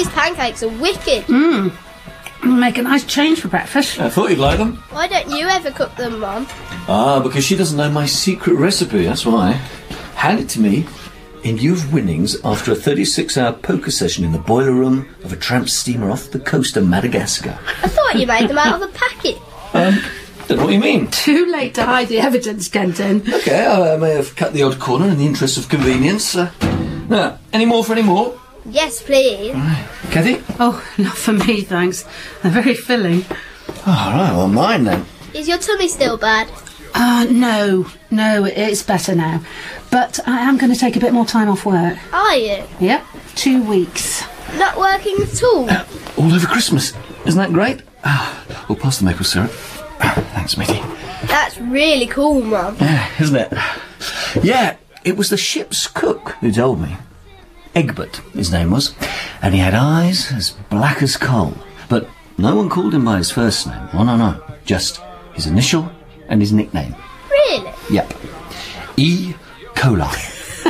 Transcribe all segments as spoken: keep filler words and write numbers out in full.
These pancakes are wicked. Mmm. Make a nice change for breakfast. I thought you'd like them. Why don't you ever cook them, Mum? Ah, because she doesn't know my secret recipe, that's why. Hand it to me in lieu of winnings after a thirty-six hour poker session in the boiler room of a tramp steamer off the coast of Madagascar. I thought you made them out of a packet. Um, don't know what you mean. Too late to hide the evidence, Kenton. OK, I may have cut the odd corner in the interest of convenience. Uh, now, any more for any more? Yes, please. Right. Kathy? Oh, not for me, thanks. They're very filling. Oh, all right, well, mine then. Is your tummy still bad? Uh, no. No, it's better now. But I am going to take a bit more time off work. Are you? Yep, two weeks. Not working at all? Uh, all over Christmas. Isn't that great? Ah, we'll pass the maple syrup. Thanks, matey. That's really cool, Mum. Yeah, isn't it? Yeah, it was the ship's cook who told me. Egbert, his name was, and he had eyes as black as coal. But no one called him by his first name. Oh, no, no. Just his initial and his nickname. Really? Yep. E. coli.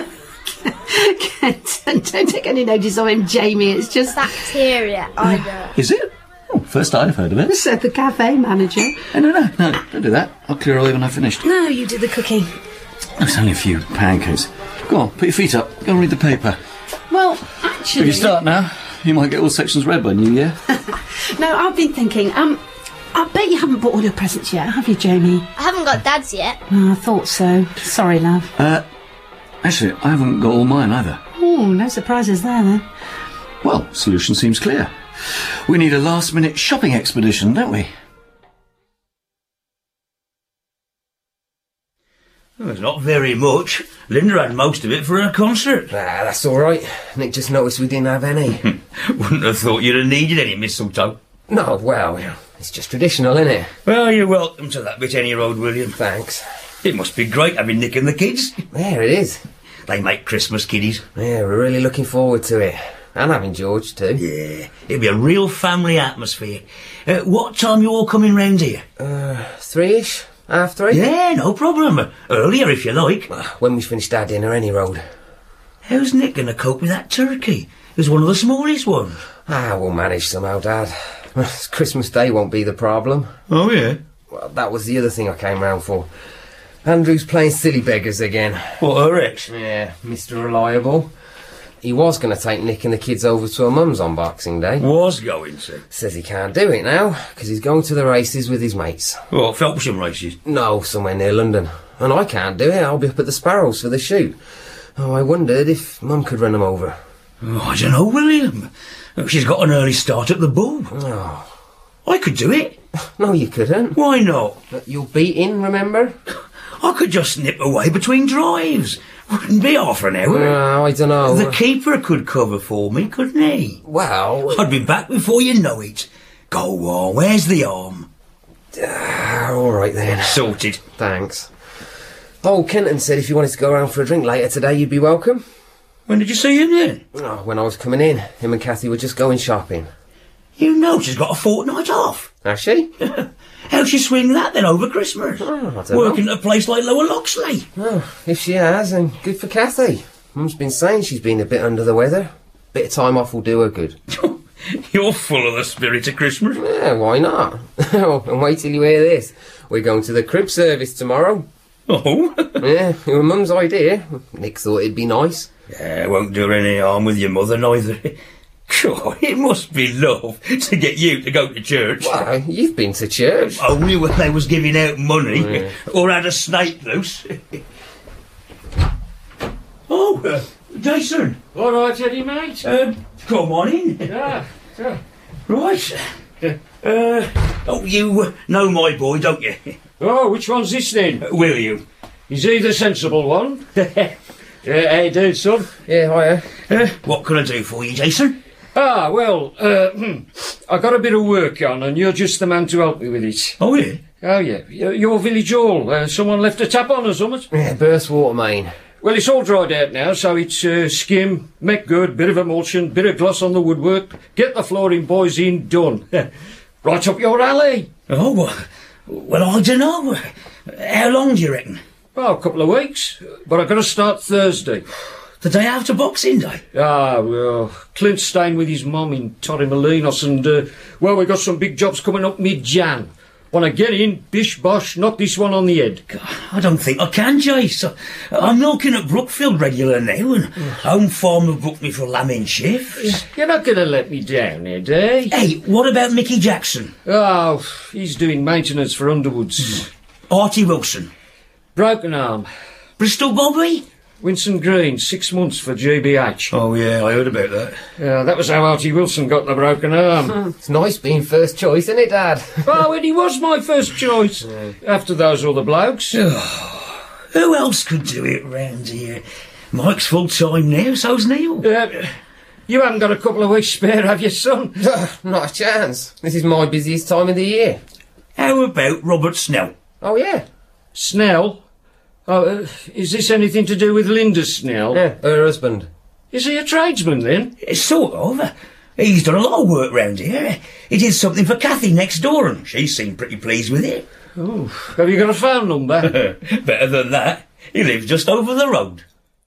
Kenton, don't take any notice of him, Jamie. It's just... Bacteria, I know. Is it? Oh, first I've heard of it. Said the cafe manager. Oh, no, no, no, don't do that. I'll clear away when I've finished. No, you did the cooking. It's only a few pancakes. Go on, put your feet up. Go and read the paper. Well, actually... If you start now, you might get all sections read by New Year. No, I've been thinking, um, I bet you haven't bought all your presents yet, have you, Jamie? I haven't got Dad's yet. Oh, I thought so. Sorry, love. Uh, actually, I haven't got all mine either. Oh, no surprises there, then. Well, solution seems clear. We need a last-minute shopping expedition, don't we? Well, it's not very much. Linda had most of it for her concert. Ah, that's all right. Nick just noticed we didn't have any. Wouldn't have thought you'd have needed any mistletoe. No, well, it's just traditional, isn't it? Well, you're welcome to that bit any road, William. Thanks. It must be great having Nick and the kids. There it is. They make Christmas kiddies. Yeah, we're really looking forward to it. And having George, too. Yeah, it'll be a real family atmosphere. Uh, what time you all coming round here? Uh, three-ish? Half three? Yeah, no problem. Earlier, if you like. When we finished our dinner, any road. How's Nick going to cope with that turkey? It's one of the smallest ones. Ah, we'll manage somehow, Dad. Christmas Day won't be the problem. Oh, yeah? Well, that was the other thing I came round for. Andrew's playing silly beggars again. What, her ex? Yeah, Mister Reliable. He was going to take Nick and the kids over to her mum's on Boxing Day. Was going to? Says he can't do it now, because he's going to the races with his mates. What, Felpsham races? No, somewhere near London. And I can't do it, I'll be up at the Sparrows for the shoot. Oh, I wondered if Mum could run them over. Oh, I don't know, William. She's got an early start at the Bull. Oh. I could do it. No, you couldn't. Why not? You'll be in, remember? I could just nip away between drives. Wouldn't be half an hour. Uh, I don't know. The keeper could cover for me, couldn't he? Well... I'd be back before you know it. Go on, where's the arm? Uh, all right, then. Sorted. Thanks. Oh, Kenton said if you wanted to go around for a drink later today, you'd be welcome. When did you see him then? Oh, when I was coming in. Him and Kathy were just going shopping. You know she's got a fortnight off. Has she? How'd she swing that then over Christmas? Oh, I don't Working know. at a place like Lower Loxley. Oh, if she has, then good for Kathy. Mum's been saying she's been a bit under the weather. Bit of time off will do her good. You're full of the spirit of Christmas. Yeah, why not? Oh, and wait till you hear this. We're going to the crib service tomorrow. Oh? Yeah, it was Mum's idea. Nick thought it'd be nice. Yeah, won't do her any harm with your mother neither. Sure, it must be love to get you to go to church. Well, you've been to church. Only when they was giving out money, Yeah. or had a snake loose. Oh, uh, Jason. All right, Eddie, mate. Uh, come on in. Yeah, yeah. Right. Uh, oh, you uh, know my boy, don't you? Oh, which one's this then? Uh, William. Is he the sensible one? Yeah, how you doing, son? Yeah, hiya. Uh, what can I do for you, Jason? Ah, well, uh, I got a bit of work on, and you're just the man to help me with it. Oh, yeah? Oh, yeah. Y- Your village hall. Uh, someone left a tap on or something? Yeah, burst water main. Well, it's all dried out now, so it's uh, skim, make good, bit of emulsion, bit of gloss on the woodwork, get the flooring boys in, done. Right up your alley. Oh, well, well, I don't know. How long do you reckon? Oh, a couple of weeks, but I've got to start Thursday. The day after Boxing Day? Ah, well, Clint's staying with his mum in Torremolinos and, uh, well, we've got some big jobs coming up mid-Jan. Want to get in, bish bosh, knock this one on the head. God, I don't think I can, Jace. I'm milking at Brookfield regular now, and Home Farm have booked me for lambing shifts. You're not going to let me down, Ed, eh? Hey, what about Mickey Jackson? Oh, he's doing maintenance for Underwoods. Artie Wilson? Broken arm. Bristol Bobby? Winston Green, six months for G B H. Oh, yeah, I heard about that. Yeah, that was how Artie Wilson got the broken arm. It's nice being first choice, isn't it, Dad? Oh, and he was my first choice. Yeah. After those other blokes. Oh, who else could do it round here? Mike's full-time now, so's Neil. Uh, you haven't got a couple of weeks spare, have you, son? Not a chance. This is my busiest time of the year. How about Robert Snell? Oh, yeah. Snell? Oh, uh, is this anything to do with Linda Snell? Yeah, her husband. Is he a tradesman, then? Sort of. He's done a lot of work round here. He did something for Kathy next door, and she seemed pretty pleased with it. Oh, have you got a phone number? Better than that. He lives just over the road.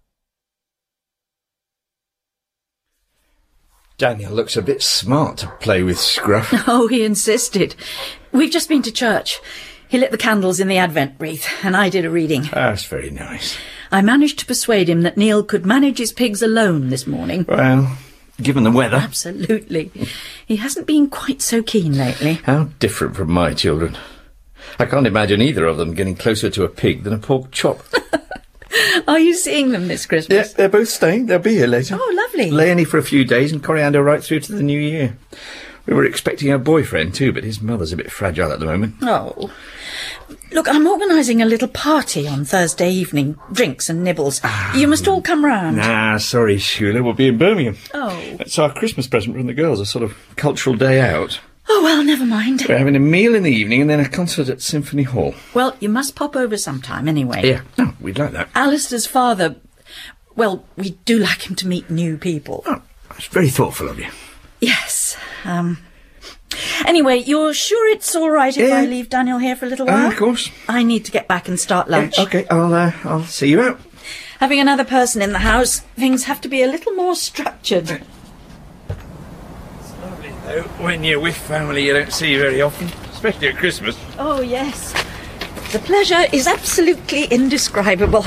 Daniel looks a bit smart to play with Scruff. Oh, he insisted. We've just been to church. He lit the candles in the Advent wreath, and I did a reading. That's very nice. I managed to persuade him that Neil could manage his pigs alone this morning. Well, given the weather. Absolutely. He hasn't been quite so keen lately. How different from my children. I can't imagine either of them getting closer to a pig than a pork chop. Are you seeing them this Christmas? Yes, they're both staying. They'll be here later. Oh, lovely. Leonie for a few days and Coriander right through to the new year. We were expecting a boyfriend too, but his mother's a bit fragile at the moment. Oh. Look, I'm organising a little party on Thursday evening. Drinks and nibbles. Ah, you must all come round. Nah, sorry, Sheila. We'll be in Birmingham. Oh. It's our Christmas present from the girls, a sort of cultural day out. Oh, well, never mind. We're having a meal in the evening and then a concert at Symphony Hall. Well, you must pop over sometime anyway. Yeah, no, we'd like that. Alistair's father... Well, we do like him to meet new people. Oh, that's very thoughtful of you. Yes. Um... Anyway, you're sure it's all right if yeah. I leave Daniel here for a little while? Uh, of course. I need to get back and start lunch. Yeah, OK, I'll, uh, I'll see you out. Having another person in the house, things have to be a little more structured. It's lovely, though, when you're with family you don't see very often, especially at Christmas. Oh, yes. The pleasure is absolutely indescribable.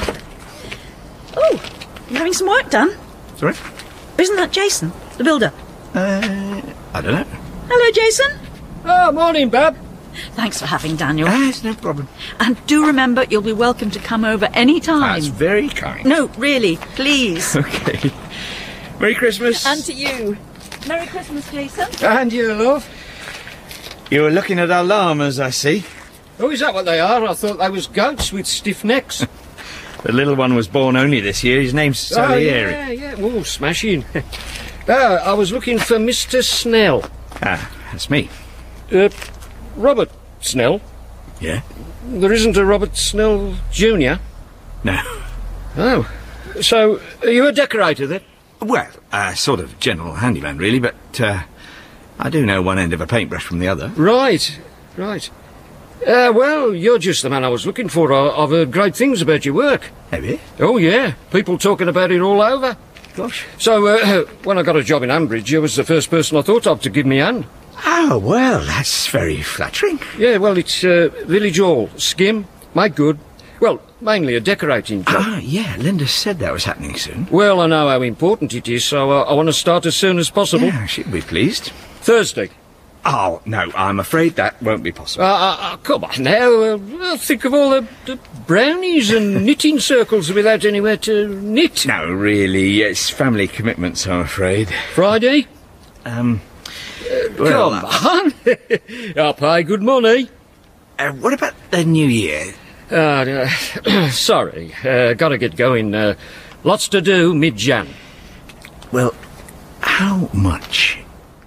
Oh, you're having some work done? Sorry? Isn't that Jason, the builder? Uh, I don't know. Hello, Jason. Oh, morning, Bab. Thanks for having Daniel. Ah, it's no problem. And do remember, you'll be welcome to come over any time. That's very kind. No, really, please. OK. Merry Christmas. And to you. Merry Christmas, Jason. And you, love. You were looking at our llamas, I see. Oh, is that what they are? I thought they was goats with stiff necks. The little one was born only this year. His name's Salieri. Oh, yeah, yeah. Oh, smashing. Ah, I was looking for Mister Snell. Ah, that's me. Uh, Robert Snell? Yeah? There isn't a Robert Snell Junior? No. Oh. So, are you a decorator, then? Well, a sort of general handyman, really, but, uh, I do know one end of a paintbrush from the other. Right, right. Uh, well, you're just the man I was looking for. I, I've heard great things about your work. Have you? Oh, yeah. People talking about it all over. Gosh. So, uh, when I got a job in Ambridge, you was the first person I thought of to give me a hand. Oh, well, that's very flattering. Yeah, well, it's uh, Village Hall, skim, make good. Well, mainly a decorating job. Ah, yeah, Linda said that was happening soon. Well, I know how important it is, so uh, I want to start as soon as possible. Yeah, she'll be pleased. Thursday. Oh, no, I'm afraid that won't be possible. Uh, uh, uh, come on now, uh, think of all the, the brownies and knitting circles without anywhere to knit. No, really, it's family commitments, I'm afraid. Friday? Um, well, Come on. I'll pay good money. Uh, what about the new year? Uh, uh, sorry, uh, gotta get going. Uh, lots to do mid-Jan. Well, how much?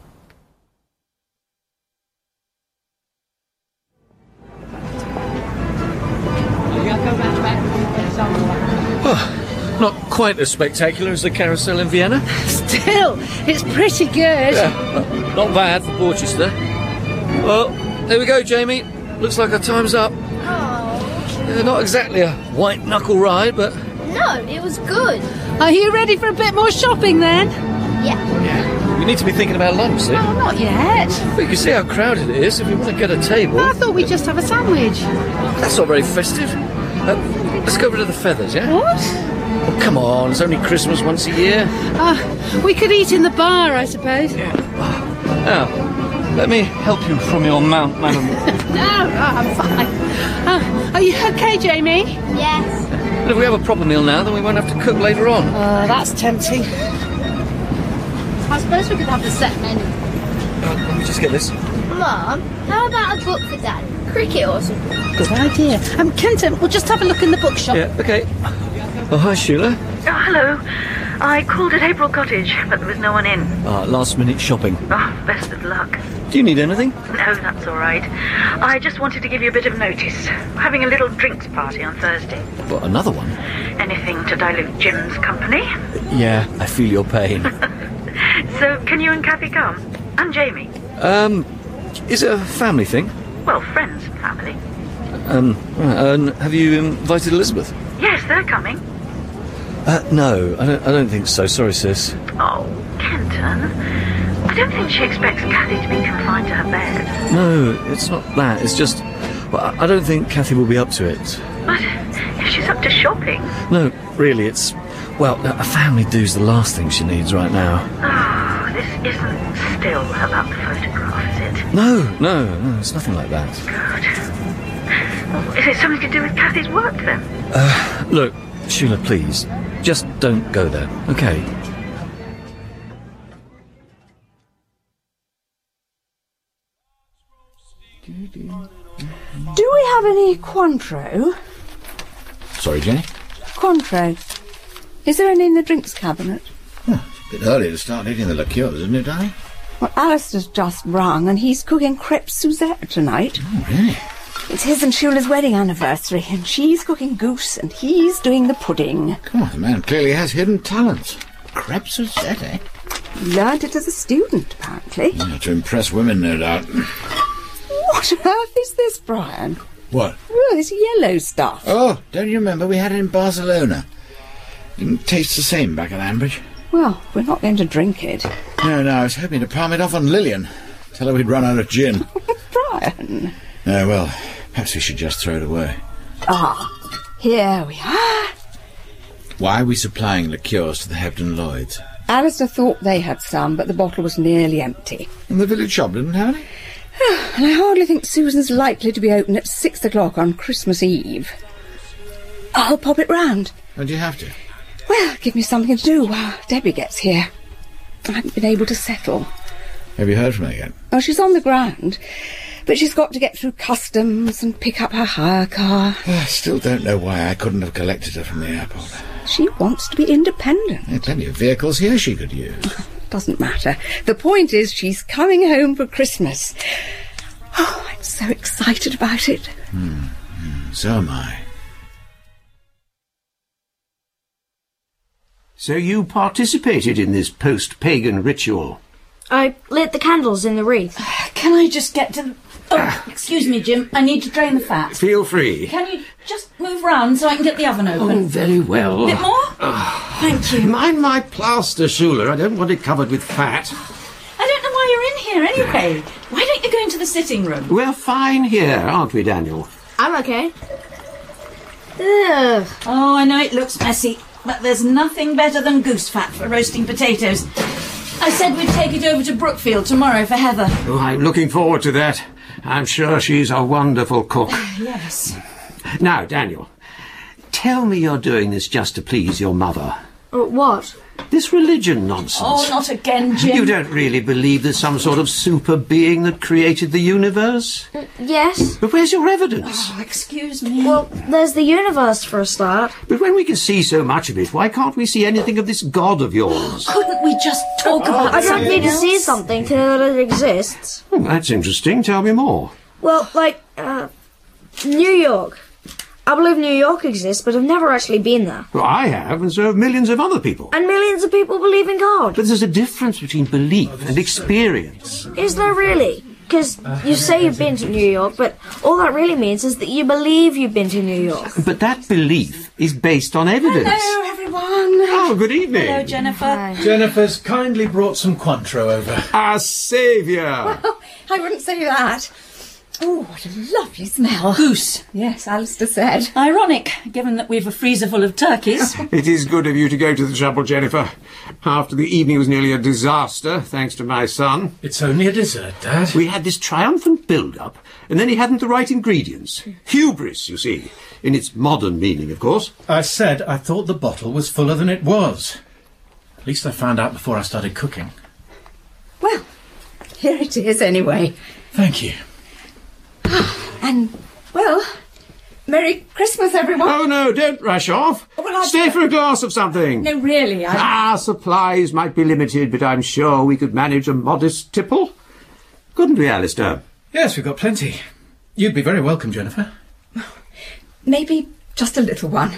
Oh, not quite as spectacular as the carousel in Vienna. Still, it's pretty good. Yeah, not bad for Porchester. Well, there we go, Jamie. Looks like our time's up. Oh. Uh, not exactly a white-knuckle ride, but No, it was good. Are you ready for a bit more shopping then? Yeah. Yeah. We need to be thinking about lunch soon. Oh, not yet. We can see how crowded it is if we want to get a table. I thought we'd just have a sandwich. That's not very festive. Uh, let's go rid of the feathers, yeah? What? Oh, come on, it's only Christmas once a year. Uh, we could eat in the bar, I suppose. Yeah. Now, let me help you from your mount, madam. No, I'm fine. Uh, are you okay, Jamie? Yes. And if we have a proper meal now, then we won't have to cook later on. Uh, that's tempting. I suppose we could have the set menu. Uh, let me just get this. Mum, how about a book for Dad? Cricket or something? Good idea. Um, Kenton, we'll just have a look in the bookshop. Yeah, okay. Oh, hi, Sheila. Oh, hello. I called at April Cottage, but there was no one in. Uh, last minute shopping. Oh, best of luck. Do you need anything? No, that's all right. I just wanted to give you a bit of notice. We're having a little drinks party on Thursday. What, another one? Anything to dilute Jim's company. Yeah, I feel your pain. So, can you and Kathy come? And Jamie? um, is it a family thing? Well, friends and family. Um, uh, and have you invited Elizabeth? Yes, they're coming. Uh, no, I don't, I don't think so. Sorry, sis. Oh, Kenton. I don't think she expects Kathy to be confined to her bed. No, it's not that. It's just... Well, I I don't think Kathy will be up to it. But if she's up to shopping... No, really, it's... Well, a family do's the last thing she needs right now. Oh, this isn't still about the photograph, is it? No, no, no, it's nothing like that. Good. Well, is it something to do with Kathy's work, then? Uh, look, Sheila, please, just don't go there, okay? Do we have any Cointreau? Sorry, Jenny? Cointreau. Is there any in the drinks cabinet? Oh, it's a bit early to start eating the liqueurs, isn't it, darling? Well, Alistair's just rung and he's cooking crêpes Suzette tonight. Oh, really? It's his and Sheila's wedding anniversary and she's cooking goose and he's doing the pudding. Come on, the man clearly has hidden talents. Crêpes Suzette, eh? Learned it as a student, apparently. Yeah, to impress women, no doubt. What on earth is this, Brian? What? Oh, this yellow stuff. Oh, don't you remember we had it in Barcelona? Didn't taste the same back at Ambridge. Well, we're not going to drink it. No, no, I was hoping to palm it off on Lillian. Tell her we'd run out of gin. Brian. No, well, perhaps we should just throw it away. Ah, here we are. Why are we supplying liqueurs to the Hebden Lloyds? Alistair thought they had some, but the bottle was nearly empty. And the village shop didn't have any? And I hardly think Susan's likely to be open at six o'clock on Christmas Eve. I'll pop it round. Oh, do you have to? Well, give me something to do while Debbie gets here. I haven't been able to settle. Have you heard from her yet? Oh, she's on the ground, but she's got to get through customs and pick up her hire car. I still don't know why I couldn't have collected her from the airport. She wants to be independent. There are plenty of vehicles here she could use. Doesn't matter. The point is she's coming home for Christmas. Oh, I'm so excited about it. Hmm. Hmm. So am I. So you participated in this post-pagan ritual? I lit the candles in the wreath. Can I just get to... Oh, excuse me, Jim. I need to drain the fat. Feel free. Can you just move round so I can get the oven open? Oh, very well. A bit more? Oh. Thank you. Mind my plaster, Shula. I don't want it covered with fat. I don't know why you're in here anyway. Why don't you go into the sitting room? We're fine here, aren't we, Daniel? I'm okay. Ugh. Oh, I know it looks messy, but there's nothing better than goose fat for roasting potatoes. I said we'd take it over to Brookfield tomorrow for Heather. Oh, I'm looking forward to that. I'm sure she's a wonderful cook. Yes. Now, Daniel, tell me you're doing this just to please your mother. Uh, what? This religion nonsense. Oh, not again, Jim. You don't really believe there's some sort of super being that created the universe? Uh, yes. But where's your evidence? Oh, excuse me. Well, there's the universe for a start. But when we can see so much of it, why can't we see anything of this God of yours? Couldn't we just talk about I don't need to else? see something to know that it exists. Oh, that's interesting. Tell me more. Well, like, uh, New York. I believe New York exists, but I've never actually been there. Well, I have, and so have millions of other people. And millions of people believe in God. But there's a difference between belief and experience. Is there really? Because you say you've been to New York, but all that really means is that you believe you've been to New York. But that belief is based on evidence. Hello, everyone. Oh, good evening. Hello, Jennifer. Hi. Jennifer's kindly brought some Cointreau over. Our saviour. Oh, I wouldn't say that. Oh, what a lovely smell. Goose. Yes, Alistair said. Ironic, given that we've a freezer full of turkeys. It is good of you to go to the trouble, Jennifer. After the evening was nearly a disaster, thanks to my son. It's only a dessert, Dad. We had this triumphant build-up, and then he hadn't the right ingredients. Hubris, you see, in its modern meaning, of course. I said I thought the bottle was fuller than it was. At least I found out before I started cooking. Well, here it is anyway. Thank you. And, well, Merry Christmas, everyone. Oh, no, don't rush off. Well, I- Stay for a glass of something. No, really, I... Ah, supplies might be limited, but I'm sure we could manage a modest tipple. Couldn't we, Alistair? Yes, we've got plenty. You'd be very welcome, Jennifer. Maybe just a little one.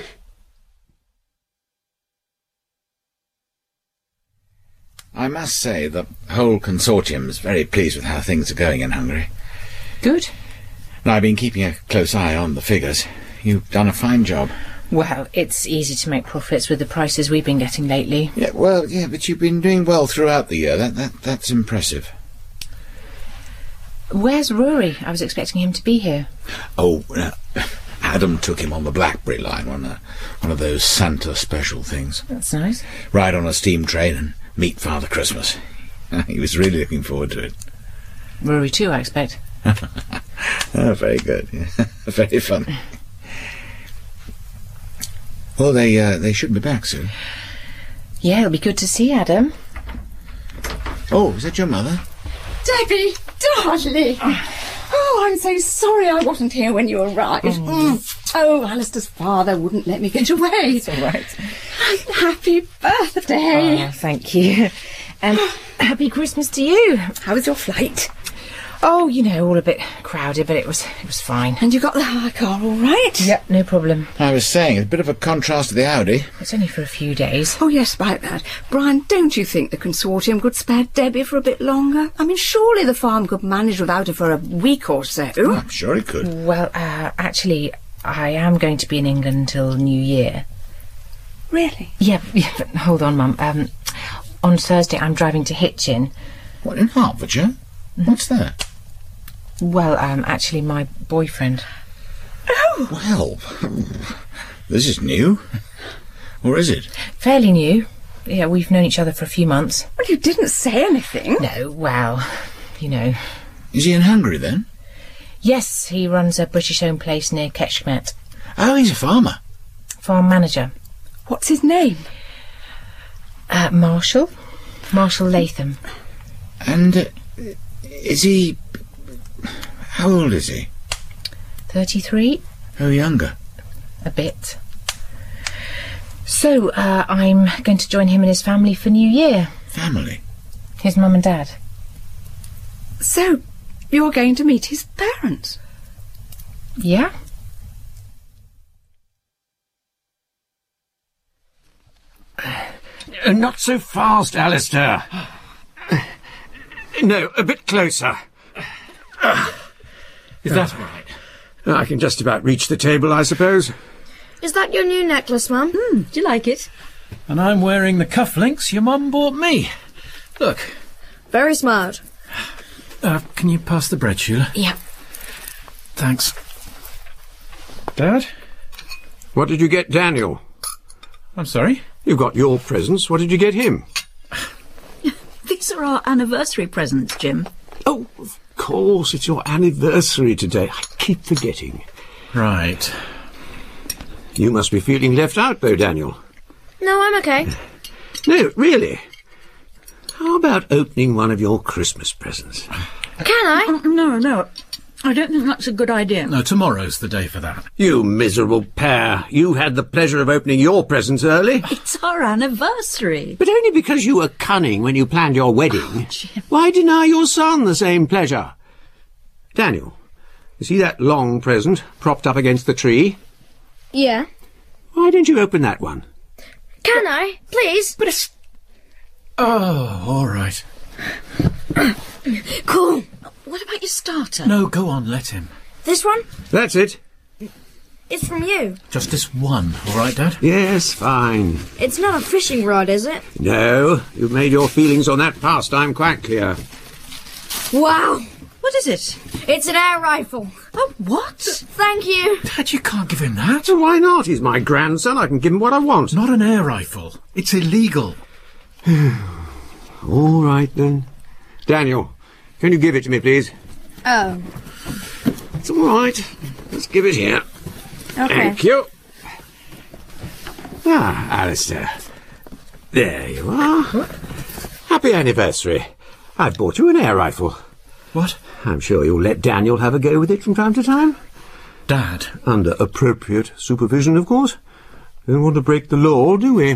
I must say the whole consortium's very pleased with how things are going in Hungary. Good. And I've been keeping a close eye on the figures. You've done a fine job. Well, it's easy to make profits with the prices we've been getting lately. Yeah, well, yeah, but you've been doing well throughout the year. That, that That's impressive. Where's Rory? I was expecting him to be here. Oh, uh, Adam took him on the Blackberry line, on a, one of those Santa special things. That's nice. Ride on a steam train and meet Father Christmas. He was really looking forward to it. Rory too, I expect. Oh, very good. Yeah. Very funny. Well, they uh, they should be back soon. Yeah, it'll be good to see Adam. Oh, is that your mother? Debbie, darling. Oh, I'm so sorry I wasn't here when you arrived. Mm. Mm. Oh, Alistair's father wouldn't let me get away. It's all right. Happy birthday. Oh, thank you. And happy Christmas to you. How was your flight? Oh, you know, all a bit crowded, but it was it was fine. And you got the hire car all right? Yep, no problem. I was saying, it's a bit of a contrast to the Audi. It's only for a few days. Oh, yes, about that. Brian, don't you think the consortium could spare Debbie for a bit longer? I mean, surely the farm could manage without her for a week or so. Oh, I'm sure it could. Well, uh, actually, I am going to be in England until New Year. Really? Yeah, yeah, but hold on, Mum. Um, on Thursday, I'm driving to Hitchin. What, in Hertfordshire? What's that? Well, um, actually, my boyfriend. Oh! Well, this is new. Or is it? Fairly new. Yeah, we've known each other for a few months. Well, you didn't say anything. No, well, you know. Is he in Hungary, then? Yes, he runs a British-owned place near Kecskemét. Oh, he's a farmer. Farm manager. What's his name? Uh, Marshall. Marshall Latham. And uh, is he... How old is he? thirty-three. Oh, younger. A bit. So, uh, I'm going to join him and his family for New Year. Family? His mum and dad. So, you're going to meet his parents? Yeah. Uh, not so fast, Alistair. No, a bit closer. Uh, is that all right? I can just about reach the table, I suppose. Is that your new necklace, Mum? Mm, do you like it? And I'm wearing the cufflinks your mum bought me. Look. Very smart. Uh, can you pass the bread, Sheila? Yeah. Thanks. Dad? What did you get Daniel? I'm sorry? You got your presents. What did you get him? These are our anniversary presents, Jim. Oh, of course, it's your anniversary today. I keep forgetting. Right. You must be feeling left out, though, Daniel. No, I'm okay. No, really. How about opening one of your Christmas presents? Can I? Oh, no, no. I don't think that's a good idea. No, tomorrow's the day for that. You miserable pair. You had the pleasure of opening your presents early. It's our anniversary. But only because you were cunning when you planned your wedding. Oh, Jim. Why deny your son the same pleasure? Daniel, you see that long present propped up against the tree? Yeah. Why don't you open that one? Can I? Please? But it's... Oh, all right. Cool. What about your starter. No, go on, let him. This one? That's it. It's from you. Just this one, all right, Dad? Yes, fine. It's not a fishing rod, is it? No, you've made your feelings on that pastime quite clear. Wow. What is it? It's an air rifle. Oh, what? Thank you. Dad, you can't give him that. So why not? He's my grandson. I can give him what I want. Not an air rifle. It's illegal. All right, then. Daniel, can you give it to me, please? Oh. It's all right. Let's give it here. Okay. Thank you. Ah, Alistair. There you are. What? Happy anniversary. I've bought you an air rifle. What? I'm sure you'll let Daniel have a go with it from time to time. Dad? Under appropriate supervision, of course. We don't want to break the law, do we?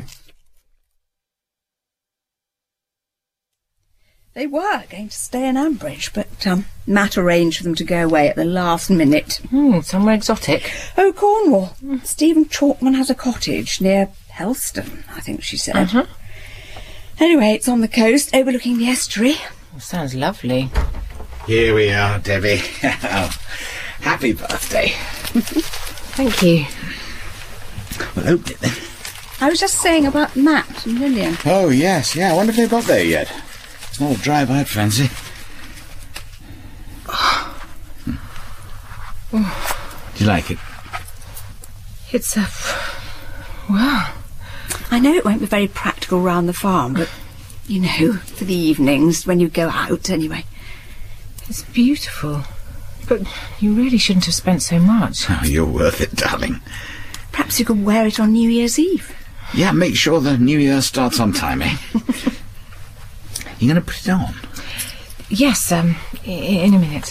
They were going to stay in Ambridge, but um, Matt arranged for them to go away at the last minute. Hmm, somewhere exotic. Oh, Cornwall. Stephen Chalkman has a cottage near Helston, I think she said. Uh-huh. Anyway, it's on the coast, overlooking the estuary. Well, sounds lovely. Here we are, Debbie. Happy birthday. Thank you. Well, open it then. I was just saying about Matt and Lillian. Oh, yes, yeah. I wonder if they've got there yet. It's not a drive I'd fancy. Do you like it? It's a... Wow. I know it won't be very practical round the farm, but, you know, for the evenings, when you go out, anyway. It's beautiful. But you really shouldn't have spent so much. Oh, you're worth it, darling. Perhaps you could wear it on New Year's Eve. Yeah, make sure the New Year starts on time, eh? You going to put it on? Yes, um, i- in a minute.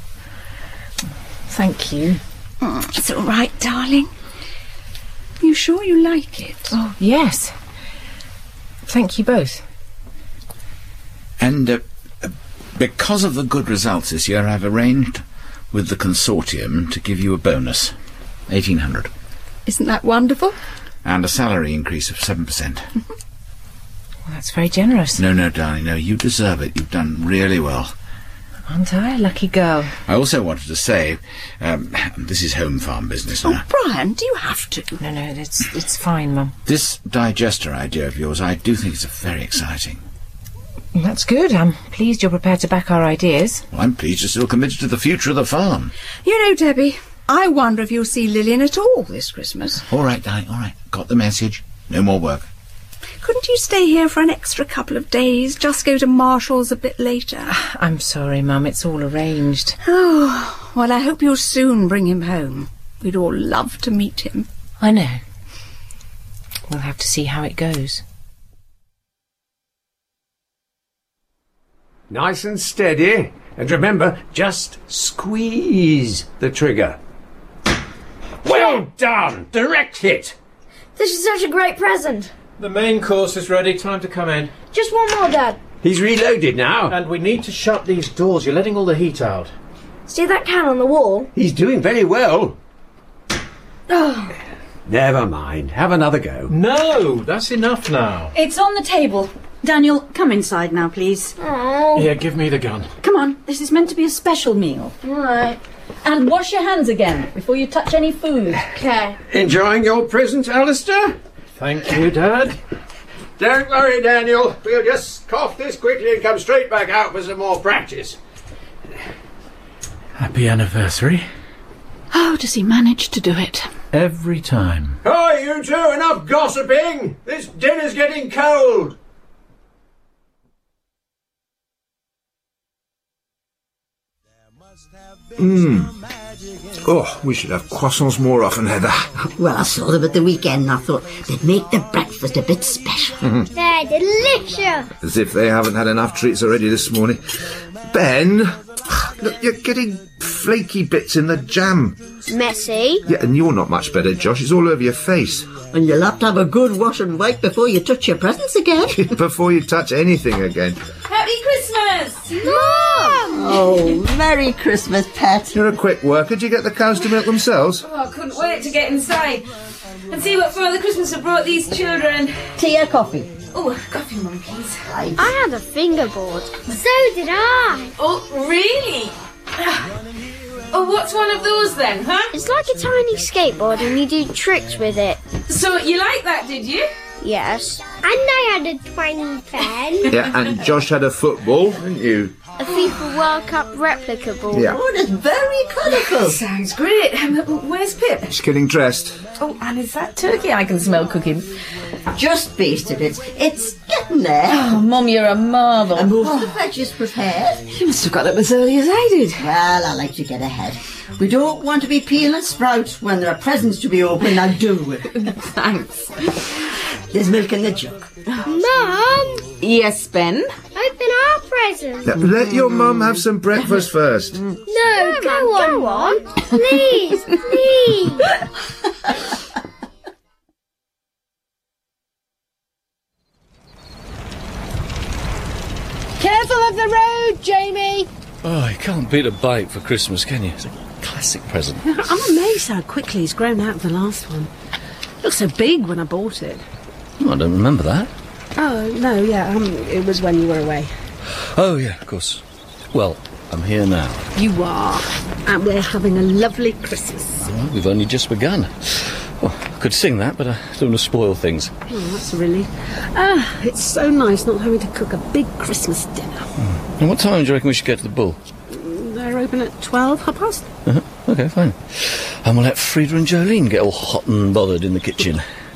Thank you. Mm, it's all right, darling. You sure you like it? Oh, yes. Thank you both. And uh, uh, because of the good results this year, I've arranged with the consortium to give you a bonus. eighteen hundred. Isn't that wonderful? And a salary increase of seven percent. Well, that's very generous. No, no, darling, no, you deserve it. You've done really well. Aren't I a lucky girl? I also wanted to say, um, this is home farm business now. Oh, Brian, do you have to? No, no, it's it's fine, Mum. This digester idea of yours, I do think it's very exciting. That's good. I'm pleased you're prepared to back our ideas. Well, I'm pleased you're still committed to the future of the farm. You know, Debbie, I wonder if you'll see Lillian at all this Christmas. All right, darling, all right. Got the message. No more work. Couldn't you stay here for an extra couple of days? Just go to Marshall's a bit later? I'm sorry, Mum. It's all arranged. Oh, well, I hope you'll soon bring him home. We'd all love to meet him. I know. We'll have to see how it goes. Nice and steady. And remember, just squeeze the trigger. Well done! Direct hit! This is such a great present. The main course is ready. Time to come in. Just one more, Dad. He's reloaded now. And we need to shut these doors. You're letting all the heat out. See that can on the wall? He's doing very well. Oh. Never mind. Have another go. No, that's enough now. It's on the table. Daniel, come inside now, please. Oh. Here, give me the gun. Come on, this is meant to be a special meal. All right. And wash your hands again before you touch any food. Okay. Enjoying your present, Alistair? Thank you, Dad. Don't worry, Daniel. We'll just cough this quickly and come straight back out for some more practice. Happy anniversary. How does he manage to do it? Every time. Oh, you two, enough gossiping! This dinner's getting cold! Mmm. Oh, we should have croissants more often, Heather. Well, I saw them at the weekend and I thought they'd make the breakfast a bit special. They're delicious. As if they haven't had enough treats already this morning. Ben, look, you're getting flaky bits in the jam. Messy. Yeah, and you're not much better, Josh. It's all over your face. And you'll have to have a good wash and wipe before you touch your presents again. Before you touch anything again. Happy Christmas! Mom! Oh, Merry Christmas, pet. You're a quick worker. Did you get the cows to milk themselves? Oh, I couldn't wait to get inside and see what Father Christmas had brought these children. Tea or coffee? Oh, coffee, Mum, please. I had a fingerboard. So did I. Oh, really? Oh, what's one of those then, huh? It's like a tiny skateboard and you do tricks with it. So you like that, did you? Yes. And I had a twine pen. Yeah, and Josh had a football, didn't you? A FIFA World Cup replica ball. Yeah. Oh, that's very colourful. Sounds great. Um, where's Pip? She's getting dressed. Oh, and is that turkey I can smell cooking? Just basted it. It's getting there. Oh, Mum, you're a marvel. And most of the veg is prepared. You must have got up as early as I did. Well, I like to get ahead. We don't want to be peel and sprout when there are presents to be opened, now do we? Thanks. There's milk in the jug. Mum! Yes, Ben? Open our presents. Now, let your mum have some breakfast first. No, go, go on, go on. Please, please. Careful of the road, Jamie. Oh, you can't beat a bike for Christmas, can you? It's a classic present. I'm amazed how quickly he's grown out of the last one. It looked so big when I bought it. Oh, I don't remember that. Oh, no, yeah, um, it was when you were away. Oh, yeah, of course. Well, I'm here now. You are. And we're having a lovely Christmas. Well, we've only just begun. Well, I could sing that, but I don't want to spoil things. Oh, that's a relief. Ah, it's so nice not having to cook a big Christmas dinner. Mm. And what time do you reckon we should get to the Bull? They're open at twelve, half past. Uh-huh. OK, fine. And we'll let Frida and Jolene get all hot and bothered in the kitchen.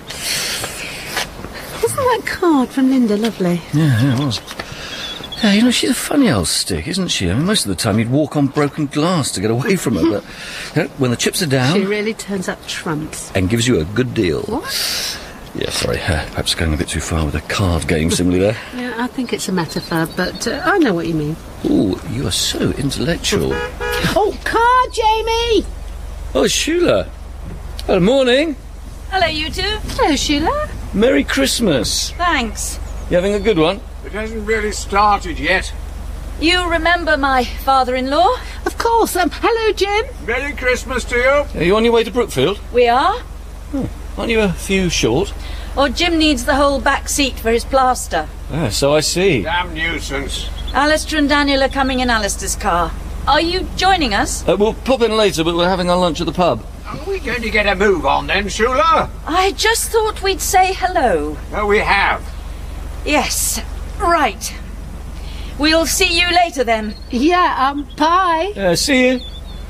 Wasn't that card from Linda lovely? Yeah, yeah, it was. Yeah, you know, she's a funny old stick, isn't she? I mean, most of the time you'd walk on broken glass to get away from her, but you know, when the chips are down... She really turns up trumps. And gives you a good deal. What? Yeah, sorry, uh, perhaps going a bit too far with a card game simile there. Yeah, I think it's a metaphor, but uh, I know what you mean. Ooh, you are so intellectual. Oh, card, Jamie! Oh, Sheila. Well, morning. Hello, you two. Hello, Sheila. Merry Christmas. Thanks. You having a good one? It hasn't really started yet. You remember my father-in-law? Of course. Um, hello, Jim. Merry Christmas to you. Are you on your way to Brookfield? We are. Oh, aren't you a few short? Or Jim needs the whole back seat for his plaster. Ah, so I see. Damn nuisance. Alistair and Daniel are coming in Alistair's car. Are you joining us? Uh, we'll pop in later, but we're having our lunch at the pub. Are we going to get a move on then, Shula? I just thought we'd say hello. Oh, we have. Yes. Right. We'll see you later then. Yeah, um, bye. Uh, see you.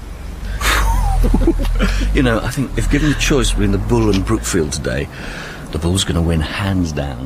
You know, I think if given the choice between the Bull and Brookfield today, the Bull's going to win hands down.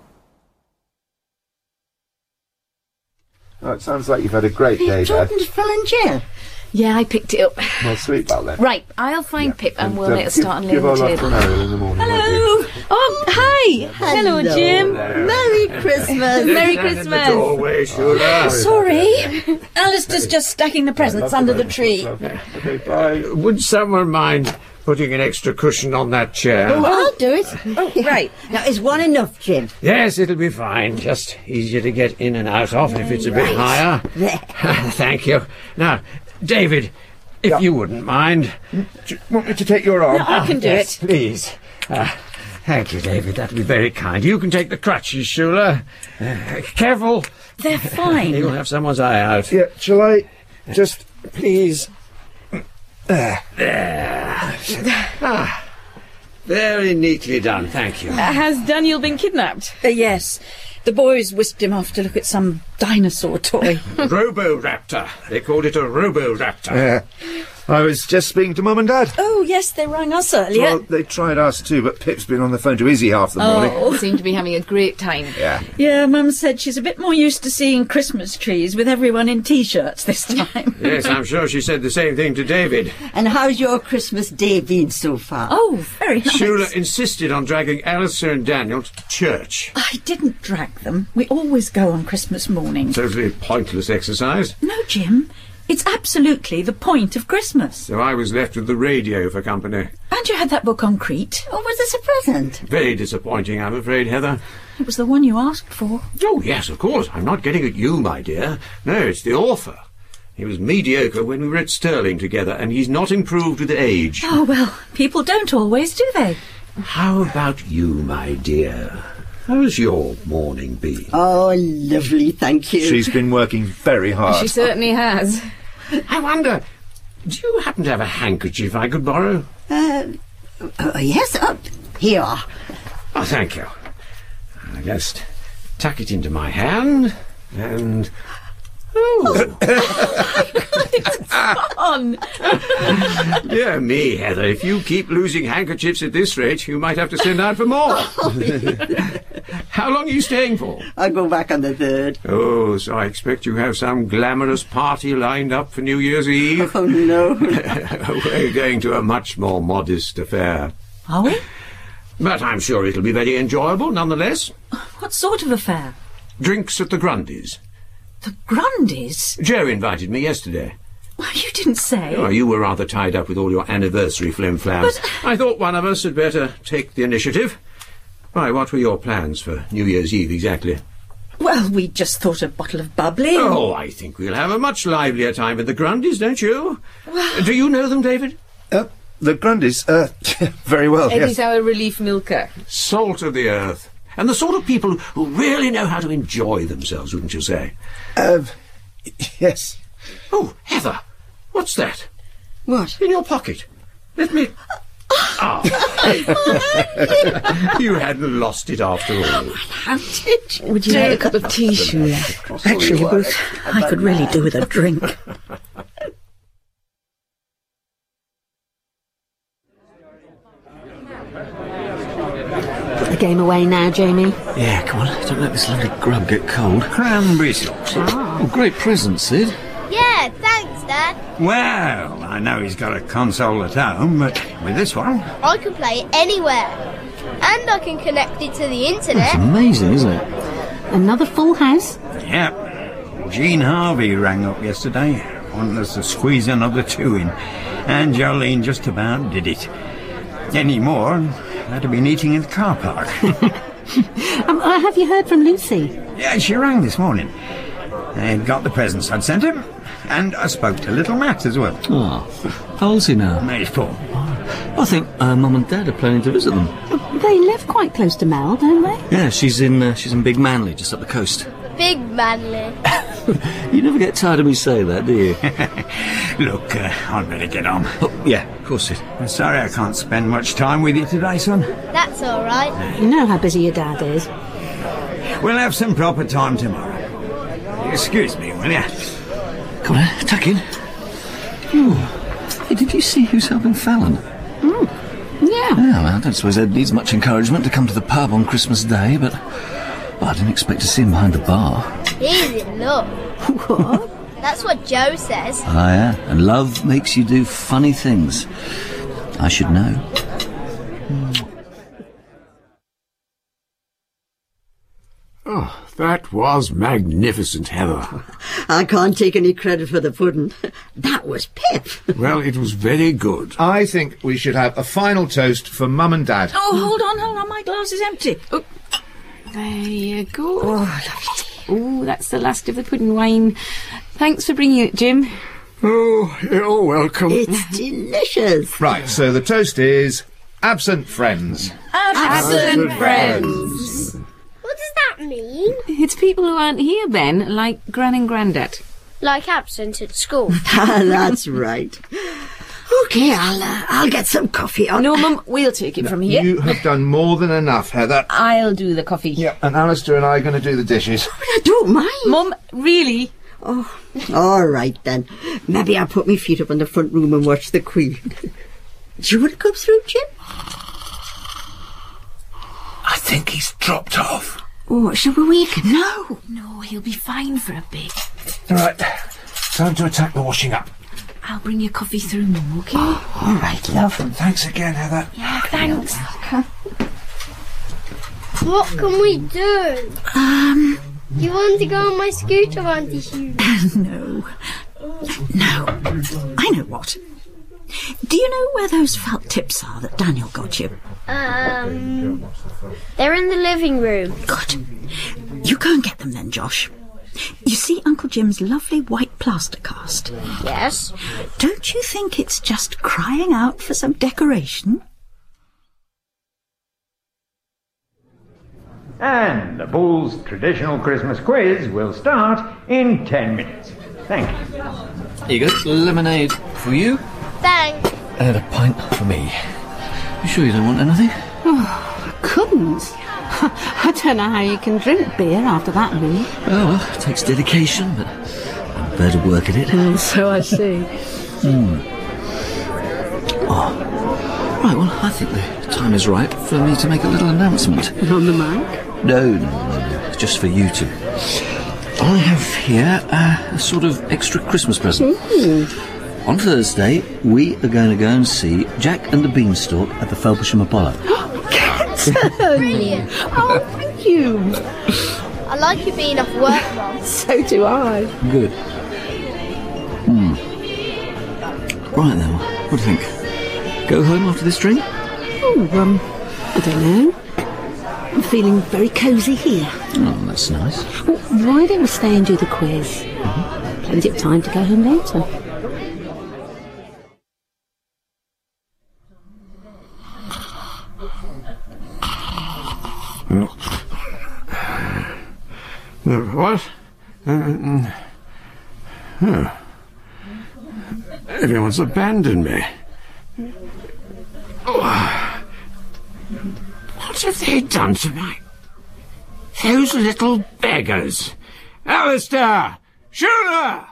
Oh, it sounds like you've had a great day, Dad. Talking to Phil and Jill. Yeah, I picked it up. Well, sweet about that. Right, I'll find Pip and, we'll uh, let her start and lay give on the our love table. to Mariel in the morning. Hello. Oh, hi. Hello, Hello. Jim. Merry Christmas. Merry Stand in Christmas. the doorway, Shula. Sorry. Alistair's just stacking the presents under the tree. Okay, bye. Would someone mind putting an extra cushion on that chair? Oh, I'll do it. Oh, right. Now, is one enough, Jim? Yes, it'll be fine. Just easier to get in and out of if it's a bit higher. There. Thank you. Now, David, if you wouldn't mind. Do you want me to take your arm? No, I can do yes, it. please. Uh, thank you, David. That'd be very kind. You can take the crutches, Shula. Uh, careful. They're fine. You'll have someone's eye out. Yeah, shall I just... Please... There. There. Ah, very neatly done, thank you. Uh, has Daniel been kidnapped? Uh, yes. The boys whisked him off to look at some dinosaur toy. Roboraptor. They called it a Roboraptor. Uh, I was just speaking to Mum and Dad. Oh, yes, they rang us earlier. Well, they tried us too, but Pip's been on the phone to Izzy half the morning. Oh, seem to be having a great time. Yeah. Yeah, Mum said she's a bit more used to seeing Christmas trees with everyone in T-shirts this time. Yes, I'm sure she said the same thing to David. And how's your Christmas day been so far? Oh, very nice. Shula insisted on dragging Alistair and Daniel to church. I didn't drag them. We always go on Christmas morning. Totally pointless exercise. No, Jim. It's absolutely the point of Christmas. So I was left with the radio for company. And you had that book on Crete. Oh, was this a present? Very disappointing, I'm afraid, Heather. It was the one you asked for. Oh, yes, of course. I'm not getting at you, my dear. No, it's the author. He was mediocre when we were at Stirling together, and he's not improved with age. Oh, well, people don't always, do they? How about you, my dear? How's your morning been? Oh, lovely, thank you. She's been working very hard. She certainly has. I wonder, do you happen to have a handkerchief I could borrow? Uh, uh, yes, uh, here. Oh, thank you. I just tuck it into my hand and... Oh! It's fun! Dear me, Heather, if you keep losing handkerchiefs at this rate, you might have to send out for more. How long are you staying for? I'll go back on the third. Oh, so I expect you have some glamorous party lined up for New Year's Eve? Oh, no. We're going to a much more modest affair. Are we? But I'm sure it'll be very enjoyable, nonetheless. What sort of affair? Drinks at the Grundys. The Grundys? Joe invited me yesterday. Well, you didn't say. Oh, you were rather tied up with all your anniversary flim-flams. But... I thought one of us had better take the initiative. Why, what were your plans for New Year's Eve exactly? Well, we just thought a bottle of bubbly. and- Oh, I think we'll have a much livelier time at the Grundys, don't you? Well... Do you know them, David? Uh, the Grundys? Uh, very well, Eddie's yes. our relief milker. Salt of the earth. And the sort of people who really know how to enjoy themselves, wouldn't you say? Uh, yes. Oh, Heather, what's that? What? In your pocket. Let me... Ah. You hadn't lost it after all. How did you? Would you like a cup of tea, Sheila? Actually, Ruth, I could really do with a drink. The game away now, Jamie. Yeah, come on. Don't let this lovely grub get cold. Cranberry sauce. Oh, great present, Sid. Yeah, thanks, Dad. Well, I know he's got a console at home, but with this one... I can play it anywhere. And I can connect it to the internet. That's amazing, isn't it? Another full house? Yep. Gene Harvey rang up yesterday, wanted us to squeeze another two in. And Jolene just about did it. Any more, that'd have been eating in the car park. um, uh, have you heard from Lucy? Yeah, she rang this morning. They'd got the presents I'd sent him, and I spoke to little Matt as well. Oh, how old's he now? He's four. I think uh, Mum and Dad are planning to visit them. They live quite close to Mel, don't they? Yeah, she's in uh, she's in Big Manly, just up the coast. Big Manly. You never get tired of me saying that, do you? Look, uh, I'd better get on. Oh, yeah, of course it. I'm sorry I can't spend much time with you today, son. That's all right. You know how busy your dad is. We'll have some proper time tomorrow. Excuse me, will you? Come on, tuck in. Ooh. Hey, did you see who's helping Fallon? Mm. Yeah. Yeah, well, I don't suppose Ed needs much encouragement to come to the pub on Christmas Day, but well, I didn't expect to see him behind the bar. He's in love. What? That's what Joe says. Ah, yeah, and love makes you do funny things. I should know. Oh, that was magnificent, Heather. I can't take any credit for the pudding. That was pip. Well, it was very good. I think we should have a final toast for Mum and Dad. Oh, hold on, hold on. My glass is empty. Oh. There you go. Oh, oh, that's the last of the pudding wine. Thanks for bringing it, Jim. Oh, you're welcome. It's delicious. Right, so the toast is absent friends. Absent friends. What does that mean? It's people who aren't here, Ben, like Gran and Grandad. Like absent at school. Ah, that's right. Okay, I'll uh, I'll get some coffee on. No, Mum, we'll take it from here. You have done more than enough, Heather. I'll do the coffee. Yeah, and Alistair and I are going to do the dishes. I don't mind. Mum, really? Oh, all right then. Maybe I'll put my feet up in the front room and watch the Queen. Do you want to come through, Jim? I think he's dropped off. Oh, shall we wake him? No, no, he'll be fine for a bit. All right, time to attack the washing up. I'll bring your coffee through, Mum, okay? All right, love. Thanks again, Heather. Yeah, thanks. What can we do? Um... You want to go on my scooter, Auntie Hugh? No. No. I know what. Do you know where those felt tips are that Daniel got you? Um... They're in the living room. Good. You go and get them then, Josh. You see Uncle Jim's lovely white plaster cast? Yes. Don't you think it's just crying out for some decoration? And the Bull's traditional Christmas quiz will start in ten minutes. Thanks. Here you go. Lemonade for you. Thanks. And a pint for me. You sure you don't want anything? Oh, I couldn't. I don't know how you can drink beer after that meal. Oh, well, it takes dedication, but I'm better to work at it. Mm, so I see. Hmm. Oh. Right, well, I think the time is right for me to make a little announcement. On the mic? No, no, no, no. Just for you two. I have here uh, a sort of extra Christmas present. Mm. On Thursday, we are going to go and see Jack and the Beanstalk at the Felpersham Apollo. Brilliant. Oh, thank you. I like you being off work, Mum. So do I. Good. Hmm. Right then, what do you think? Go home after this drink? Oh, um, I don't know. I'm feeling very cosy here. Oh, that's nice. Well, why don't we stay and do the quiz? Mm-hmm. Plenty of time to go home later. What? Uh, huh. Everyone's abandoned me. Oh. What have they done to me? Those little beggars. Alistair! Shula!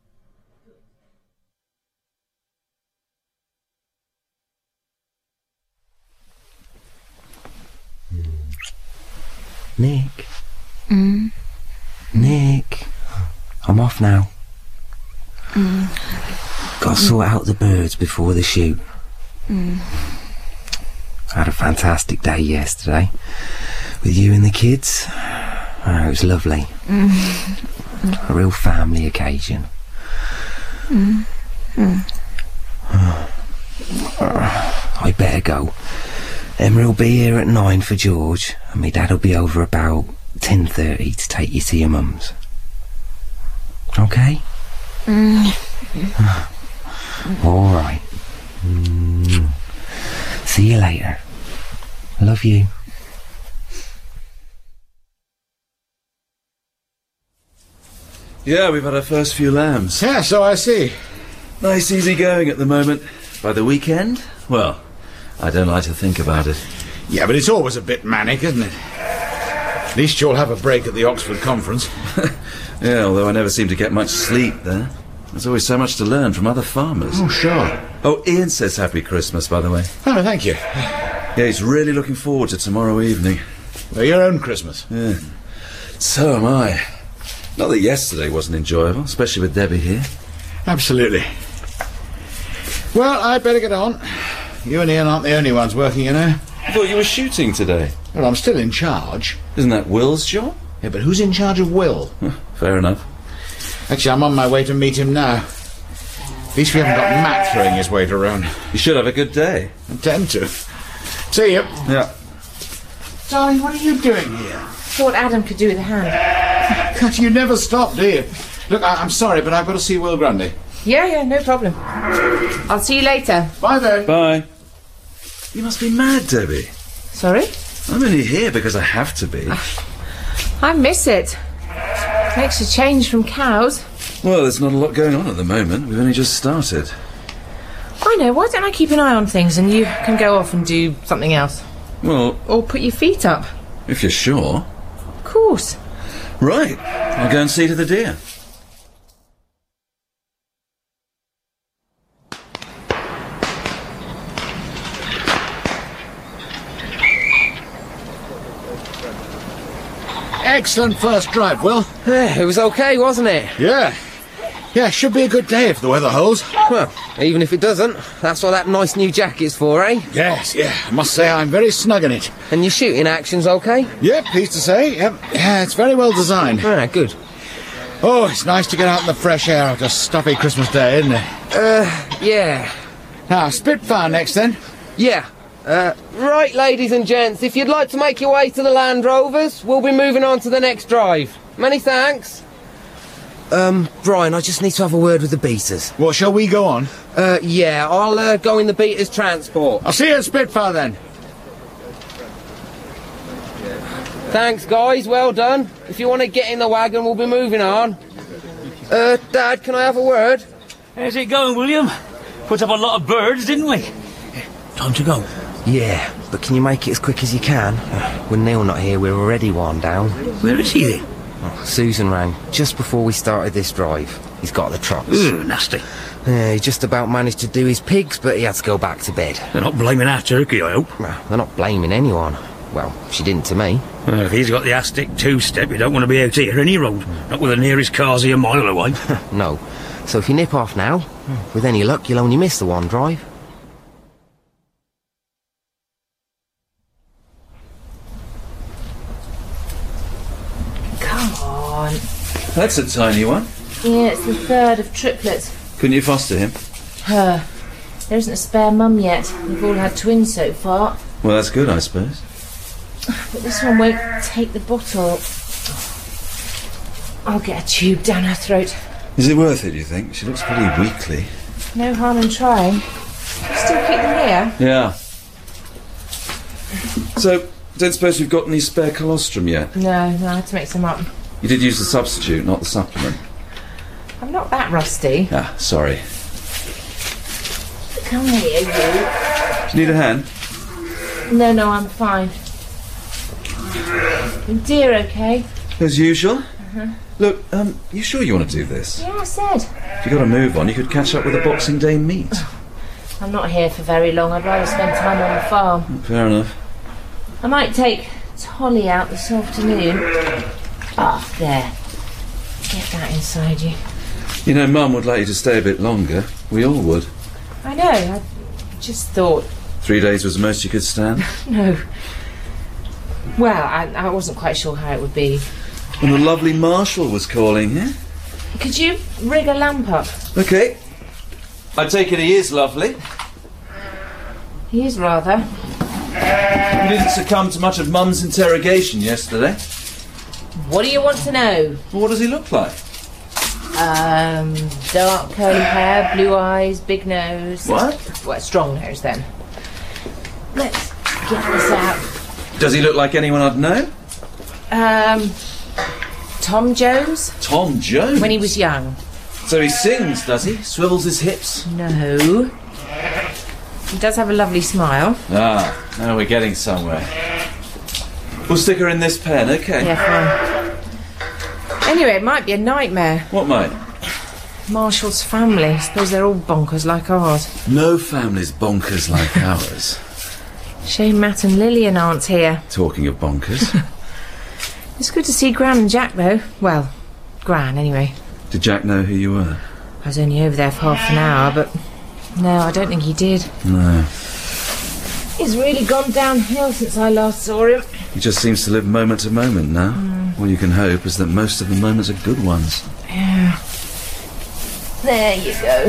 Nick. Mm. Nick. I'm off now. Mm. Got to sort out the birds before the shoot. Mm. I had a fantastic day yesterday with you and the kids. Oh, it was lovely. Mm. A real family occasion. Mm. Mm. I better go. Emma will be here at nine for George, and my dad will be over about ten thirty to take you to your mum's. Okay? Mm. All right. Mm. See you later. Love you. Yeah, we've had our first few lambs. Yeah, so I see. Nice easy going at the moment. By the weekend, well, I don't like to think about it. Yeah, but it's always a bit manic, isn't it? At least you'll have a break at the Oxford conference. Yeah, although I never seem to get much sleep there. There's always so much to learn from other farmers. Oh, sure. Oh, Ian says Happy Christmas, by the way. Oh, thank you. Yeah, he's really looking forward to tomorrow evening. Well, your own Christmas. Yeah. So am I. Not that yesterday wasn't enjoyable, especially with Debbie here. Absolutely. Well, I'd better get on. You and Ian aren't the only ones working, you know. I thought you were shooting today. Well, I'm still in charge. Isn't that Will's job? Yeah, but who's in charge of Will? Fair enough. Actually, I'm on my way to meet him now. At least we haven't got Matt throwing his weight around. You should have a good day. Intend to. See you. Yeah. Darling, what are you doing here? Thought Adam could do with a hand. God, you never stop, do you? Look, I- I'm sorry, but I've got to see Will Grundy. Yeah, yeah, no problem. I'll see you later. Bye then. Bye. You must be mad, Debbie. Sorry? I'm only here because I have to be. I miss it. Makes a change from cows. Well, there's not a lot going on at the moment. We've only just started. I know, why don't I keep an eye on things and you can go off and do something else? Well... Or put your feet up. If you're sure. Of course. Right. I'll go and see to the deer. Excellent first drive, Will. Yeah, it was okay, wasn't it? Yeah. Yeah, should be a good day if the weather holds. Well, even if it doesn't, that's what that nice new jacket's for, eh? Yes, yeah. I must say I'm very snug in it. And your shooting action's okay? Yep, pleased to say. Yep. Yeah, it's very well designed. Ah, good. Oh, it's nice to get out in the fresh air after a stuffy Christmas day, isn't it? Uh, yeah. Now, Spitfire next, then. Yeah. Uh, right, ladies and gents, if you'd like to make your way to the Land Rovers, we'll be moving on to the next drive. Many thanks. Um, Brian, I just need to have a word with the beaters. Well, shall we go on? Uh, yeah, I'll uh, go in the beaters' transport. I'll see you at Spitfire, then. Thanks, guys, well done. If you want to get in the wagon, we'll be moving on. Uh, Dad, can I have a word? How's it going, William? Put up a lot of birds, didn't we? Time to go. Yeah, but can you make it as quick as you can? With Neil not here, we're already worn down. Where is he then? Oh, Susan rang just before we started this drive. He's got the trots. Ooh, nasty. Yeah, he just about managed to do his pigs, but he had to go back to bed. They're not blaming our turkey, I hope. Well, they're not blaming anyone. Well, she didn't to me. Well, if he's got the Aztec two-step, you don't want to be out here any road. Not with the nearest cars a mile away. No. So if you nip off now, with any luck, you'll only miss the one drive. Come on. That's a tiny one. Yeah, it's the third of triplets. Couldn't you foster him? Her. There isn't a spare mum yet. We've all had twins so far. Well, that's good, I suppose. But this one won't take the bottle. I'll get a tube down her throat. Is it worth it, do you think? She looks pretty weakly. No harm in trying. You still keep them here? Yeah. So, don't suppose you've got any spare colostrum yet? No, no, I had to make some up. You did use the substitute, not the supplement. I'm not that rusty. Ah, sorry. Come here, you. Do you need a hand? No, no, I'm fine. Dear, okay? As usual. Uh-huh. Look, um, you sure you want to do this? Yeah, I said. If you got to move on, you could catch up with the Boxing Day meet. I'm not here for very long. I'd rather spend time on the farm. Fair enough. I might take Tolly out this afternoon. Ah, oh, there. Get that inside you. You know, Mum would like you to stay a bit longer. We all would. I know. I just thought. Three days was the most you could stand? No. Well, I, I wasn't quite sure how it would be. And the lovely Marshall was calling, eh? Could you rig a lamp up? OK. I take it he is lovely. He is rather. You didn't succumb to much of Mum's interrogation yesterday. What do you want to know? Well, what does he look like? Um, dark curly hair, blue eyes, big nose. What? Well, strong nose then. Let's get this out. Does he look like anyone I'd know? Um, Tom Jones? Tom Jones? When he was young. So he sings, does he? Swivels his hips? No. He does have a lovely smile. Ah, now we're getting somewhere. We'll stick her in this pen, OK? Yeah, fine. Anyway, it might be a nightmare. What might? Marshall's family. I suppose they're all bonkers like ours. No family's bonkers like ours. Shame Matt and Lillian aren't here. Talking of bonkers. It's good to see Gran and Jack, though. Well, Gran, anyway. Did Jack know who you were? I was only over there for half an hour, but no, I don't think he did. No. He's really gone downhill since I last saw him. He just seems to live moment to moment now. Mm. All you can hope is that most of the moments are good ones. Yeah. There you go.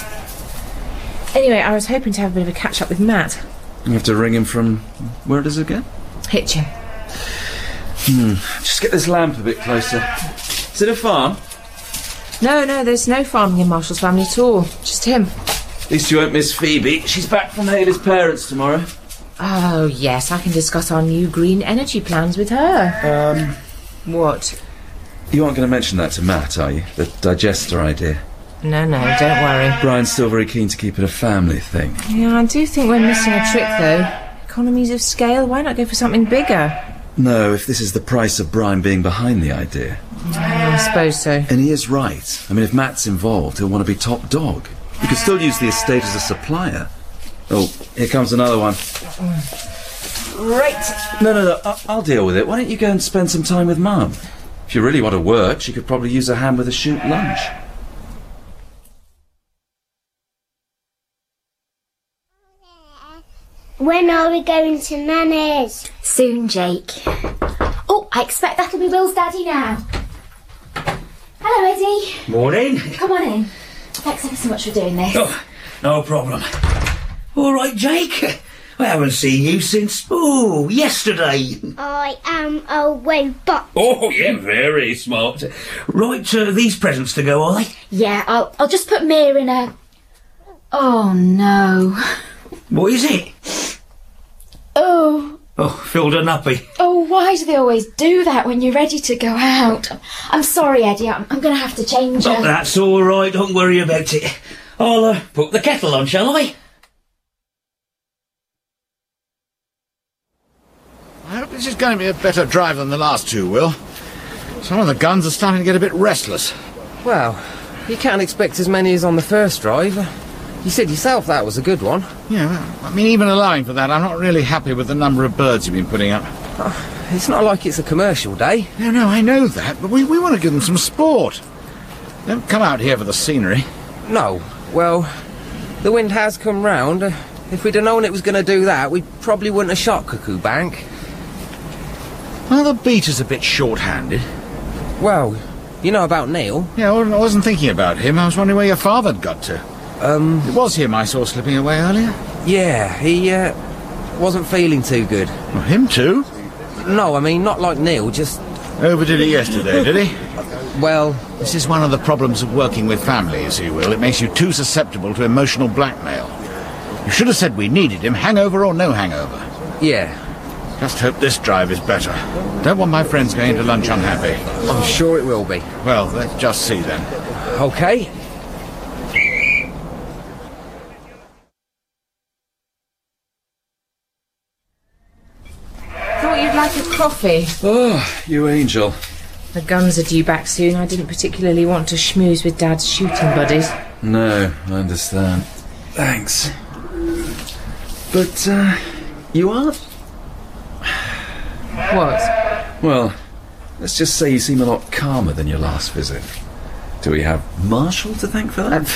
Anyway, I was hoping to have a bit of a catch-up with Matt. You have to ring him from... where it is again? Hitchin. Hmm. Just get this lamp a bit closer. Is it a farm? No, no, there's no farming in Marshall's family at all. Just him. At least you won't miss Phoebe. She's back from Haley's parents tomorrow. Oh, yes, I can discuss our new green energy plans with her. Um... What? You aren't going to mention that to Matt, are you? The digester idea? No, no, don't worry. Brian's still very keen to keep it a family thing. Yeah, I do think we're missing a trick, though. Economies of scale, why not go for something bigger? No, if this is the price of Brian being behind the idea. Yeah, I suppose so. And he is right. I mean, if Matt's involved, he'll want to be top dog. You could still use the estate as a supplier. Oh, here comes another one. Right. No, no, no, I'll, I'll deal with it. Why don't you go and spend some time with Mum? If you really want to work, she could probably use a hand with a shoot lunch. When are we going to Nanny's? Soon, Jake. Oh, I expect that'll be Will's daddy now. Hello, Eddie. Morning. Come on in. Thanks ever so much for doing this. Oh, no problem. All right, Jake. I haven't seen you since, oh, yesterday. I am a robot. Oh, yeah, very smart. Right, uh, these presents to go, are they? Yeah, I'll, I'll just put Mia in a... Oh, no. What is it? Oh. Oh, filled a nappy. Oh, why do they always do that when you're ready to go out? I'm sorry, Eddie. I'm, I'm going to have to change Oh, her. that's all right. Don't worry about it. I'll uh, put the kettle on, shall I? I hope this is going to be a better drive than the last two, Will. Some of the guns are starting to get a bit restless. Well, you can't expect as many as on the first drive. You said yourself that was a good one. Yeah, well, I mean, even allowing for that, I'm not really happy with the number of birds you've been putting up. Oh, it's not like it's a commercial day. No, no, I know that, but we, we want to give them some sport. Don't come out here for the scenery. No. Well, the wind has come round. Uh, if we'd have known it was going to do that, we probably wouldn't have shot Cuckoo Bank. Well, the beater's a bit short-handed. Well, you know about Neil? Yeah, I wasn't thinking about him. I was wondering where your father'd got to. Um... It was him I saw slipping away earlier? Yeah, he, uh, wasn't feeling too good. Well, him too? No, I mean, not like Neil, just... Overdid it yesterday, did he? Well... This is one of the problems of working with family, you see, Will. It makes you too susceptible to emotional blackmail. You should have said we needed him, hangover or no hangover. Yeah. Just hope this drive is better. Don't want my friends going to lunch unhappy. I'm sure it will be. Well, let's just see then. OK. Thought you'd like a coffee. Oh, you angel. The guns are due back soon. I didn't particularly want to schmooze with Dad's shooting buddies. No, I understand. Thanks. But, uh, you are... What? Well, let's just say you seem a lot calmer than your last visit. Do we have Marshall to thank for that?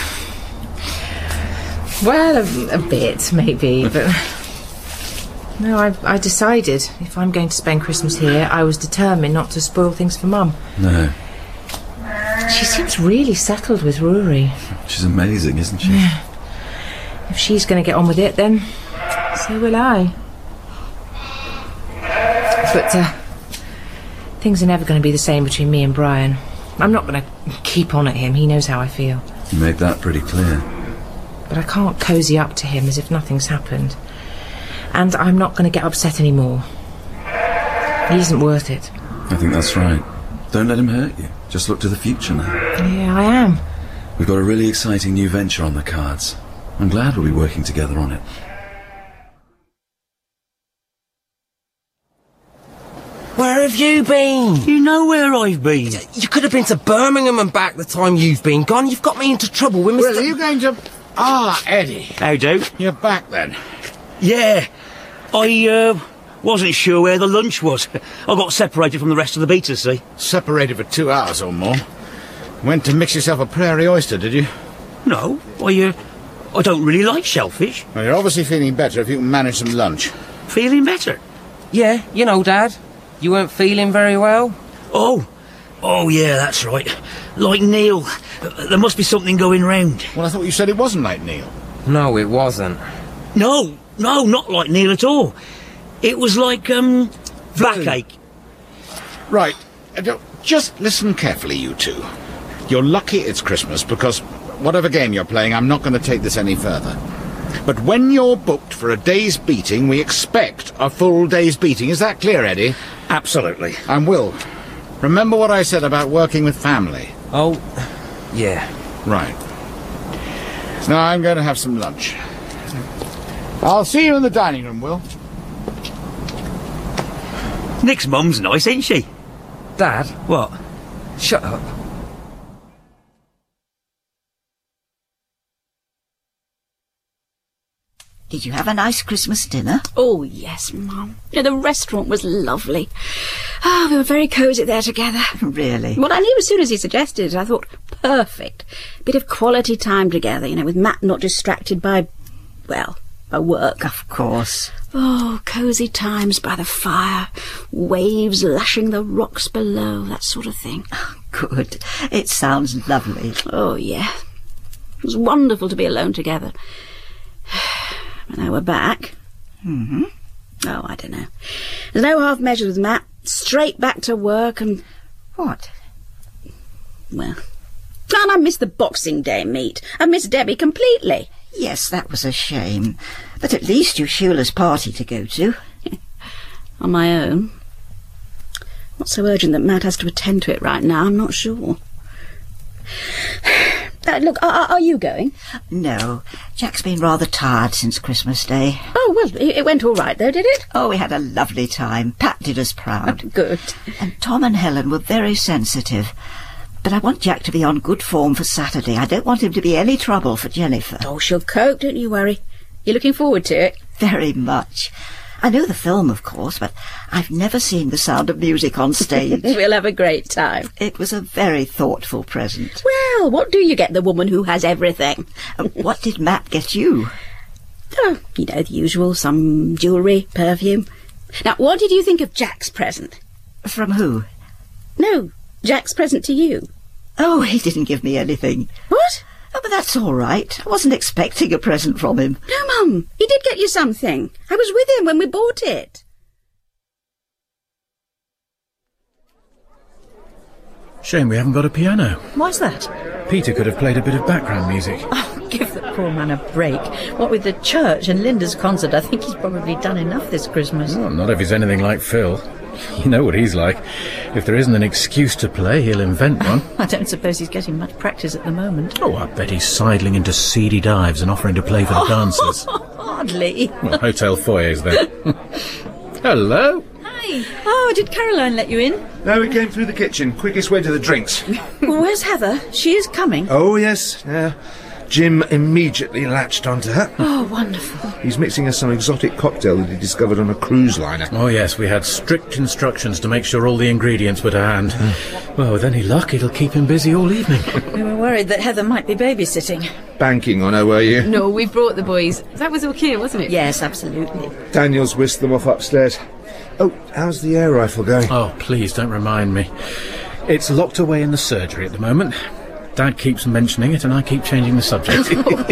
Uh, well, a, a bit, maybe, but... No, I, I decided if I'm going to spend Christmas here, I was determined not to spoil things for Mum. No. She seems really settled with Rory. She's amazing, isn't she? Yeah. If she's going to get on with it, then so will I. But uh, things are never going to be the same between me and Brian. I'm not going to keep on at him. He knows how I feel. You made that pretty clear. But I can't cosy up to him as if nothing's happened. And I'm not going to get upset anymore. He isn't worth it. I think that's right. Don't let him hurt you. Just look to the future now. Yeah, I am. We've got a really exciting new venture on the cards. I'm glad we'll be working together on it. Where have you been? You know where I've been. You could have been to Birmingham and back the time you've been gone. You've got me into trouble with Mister Well, are you going to... Ah, Eddie. How do? You're back then. Yeah. I, uh, wasn't sure where the lunch was. I got separated from the rest of the beaters, see? Separated for two hours or more. Went to mix yourself a prairie oyster, did you? No. I, uh, I don't really like shellfish. Well, you're obviously feeling better if you can manage some lunch. Feeling better? Yeah, you know, Dad. You weren't feeling very well? Oh. Oh, yeah, that's right. Like Neil. There must be something going round. Well, I thought you said it wasn't like Neil. No, it wasn't. No, no, not like Neil at all. It was like, um, backache. Right. Uh, just listen carefully, you two. You're lucky it's Christmas, because whatever game you're playing, I'm not going to take this any further. But when you're booked for a day's beating, we expect a full day's beating. Is that clear, Eddie? Absolutely. And Will, remember what I said about working with family? Oh, yeah. Right. Now I'm going to have some lunch. I'll see you in the dining room, Will. Nick's mum's nice, ain't she? Dad? What? Shut up. Did you have a nice Christmas dinner? Oh, yes, Mum. Yeah, the restaurant was lovely. Ah, we were very cosy there together. Really? Well, I knew as soon as he suggested it, I thought, perfect. Bit of quality time together, you know, with Matt not distracted by, well, by work. Of course. Oh, cosy times by the fire, waves lashing the rocks below, that sort of thing. Good. It sounds lovely. Oh, yeah. It was wonderful to be alone together. Now we're back. Mm-hmm. Oh, I don't know. There's no half measures with Matt. Straight back to work and... What? Well... And I missed the Boxing Day meet. I missed Debbie completely. Yes, that was a shame. But at least you Sheilah's party to go to. On my own. Not so urgent that Matt has to attend to it right now, I'm not sure. Uh, look, are, are you going? No. Jack's been rather tired since Christmas Day. Oh, well, it, it went all right, though, did it? Oh, we had a lovely time. Pat did us proud. Oh, good. And Tom and Helen were very sensitive. But I want Jack to be on good form for Saturday. I don't want him to be any trouble for Jennifer. Oh, she'll cope, don't you worry. You're looking forward to it? Very much. I know the film, of course, but I've never seen The Sound of Music on stage. We'll have a great time. It was a very thoughtful present. Well, what do you get the woman who has everything? Uh, what did Matt get you? Oh, you know, the usual, some jewellery, perfume. Now, what did you think of Jack's present? From who? No, Jack's present to you. Oh, he didn't give me anything. What? Oh, but that's all right. I wasn't expecting a present from him. No, Mum, he did get you something. I was with him when we bought it. Shame we haven't got a piano. Why's that? Peter could have played a bit of background music. Oh, give the poor man a break. What with the church and Linda's concert, I think he's probably done enough this Christmas. Well, not if he's anything like Phil. You know what he's like. If there isn't an excuse to play, he'll invent one. I don't suppose he's getting much practice at the moment. Oh, I bet he's sidling into seedy dives and offering to play for the dancers. Hardly. Well, hotel foyers, then. Hello. Hi. Oh, did Caroline let you in? No, we came through the kitchen. Quickest way to the drinks. Well, where's Heather? She is coming. Oh, yes. Yeah. Jim immediately latched onto her. Oh, wonderful. He's mixing us some exotic cocktail that he discovered on a cruise liner. Oh, yes, we had strict instructions to make sure all the ingredients were to hand. Well, with any luck, it'll keep him busy all evening. We were worried that Heather might be babysitting. Banking on her, were you? No, we brought the boys. That was okay, wasn't it? Yes, absolutely. Daniel's whisked them off upstairs. Oh, how's the air rifle going? Oh, please don't remind me. It's locked away in the surgery at the moment. Dad keeps mentioning it and I keep changing the subject.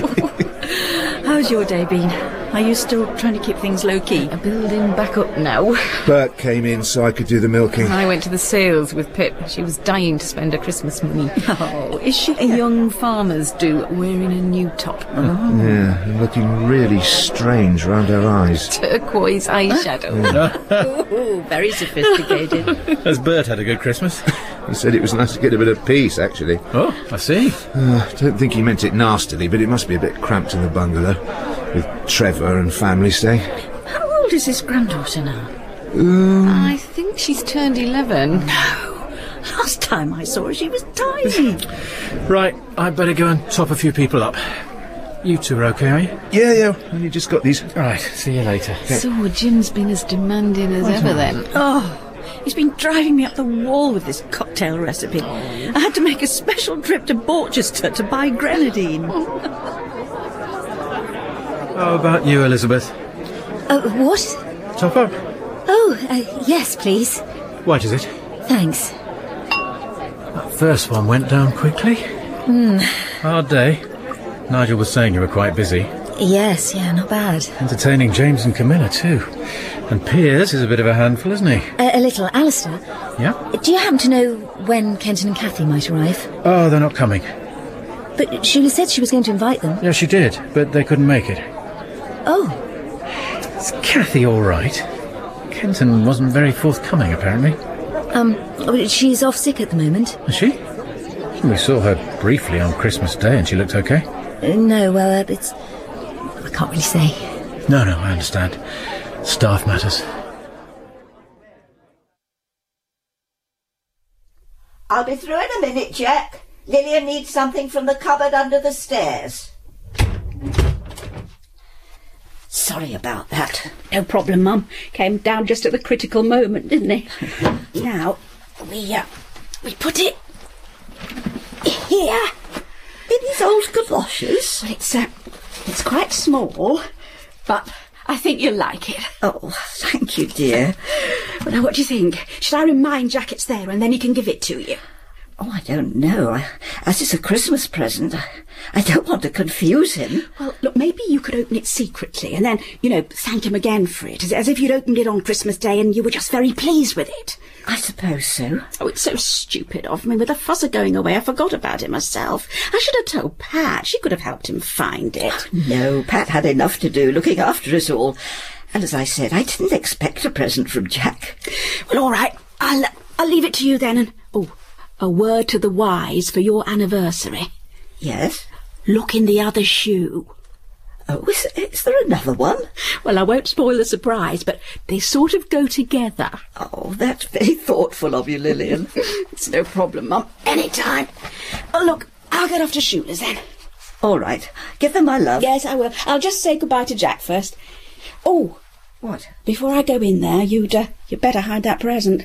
How's your day been? Are you still trying to keep things low-key? Building back up now. Bert came in so I could do the milking. I went to the sales with Pip. She was dying to spend her Christmas money. Oh, is she? A young farmer's do, wearing a new top. Oh. Yeah, and looking really strange round her eyes. Turquoise eyeshadow. Ooh, very sophisticated. Has Bert had a good Christmas? He said it was nice to get a bit of peace, actually. Oh, I see. Uh, don't think he meant it nastily, but it must be a bit cramped in the bungalow, with Trevor and family staying. How old is his granddaughter now? Um, I think she's turned eleven. No. Last time I saw her, she was tiny. Right, I'd better go and top a few people up. You two are okay, are you? Yeah, yeah, only just got these. Right, see you later. So Jim's been as demanding as ever then. Oh. He's been driving me up the wall with this cocktail recipe. I had to make a special trip to Borchester to buy grenadine. How about you, Elizabeth? Oh, what? Top up? Oh, uh, yes, please. White is it? Thanks. That first one went down quickly. Hmm. Hard day. Nigel was saying you were quite busy. Yes, yeah, not bad. Entertaining James and Camilla, too. And Piers is a bit of a handful, isn't he? A, a little. Alistair, Yeah? do you happen to know when Kenton and Kathy might arrive? Oh, they're not coming. But Sheila said she was going to invite them. Yeah, she did, but they couldn't make it. Oh. Is Kathy all right? Kenton wasn't very forthcoming, apparently. Um, she's off sick at the moment. Is she? We saw her briefly on Christmas Day and she looked okay. Uh, no, well, uh, it's... I can't really say. No, no, I understand. Staff matters. I'll be through in a minute, Jack. Lillian needs something from the cupboard under the stairs. Sorry about that. No problem, Mum. Came down just at the critical moment, didn't he? Now, we, uh, we put it here. In his old galoshes? Well, it's, uh, it's quite small, but I think you'll like it. Oh, thank you, dear. Well, now, what do you think? Should I remind Jack it's there and then he can give it to you? Oh, I don't know. I, as it's a Christmas present, I, I don't want to confuse him. Well, look, maybe you could open it secretly and then, you know, thank him again for it, as, as if you'd opened it on Christmas Day and you were just very pleased with it. I suppose so. Oh, it's so stupid of me. With the fuzzer going away, I forgot about it myself. I should have told Pat. She could have helped him find it. No, Pat had enough to do looking after us all. And as I said, I didn't expect a present from Jack. Well, all right. I'll, uh, I'll leave it to you then. And oh, a word to the wise for your anniversary. Yes? Look in the other shoe. Oh, is, is there another one? Well, I won't spoil the surprise, but they sort of go together. Oh, that's very thoughtful of you, Lillian. It's no problem, Mum. Any time. Oh, look, I'll get off to Shula's then. All right. Give them my love. Yes, I will. I'll just say goodbye to Jack first. Oh. What? Before I go in there, you'd, uh, you'd better hide that present.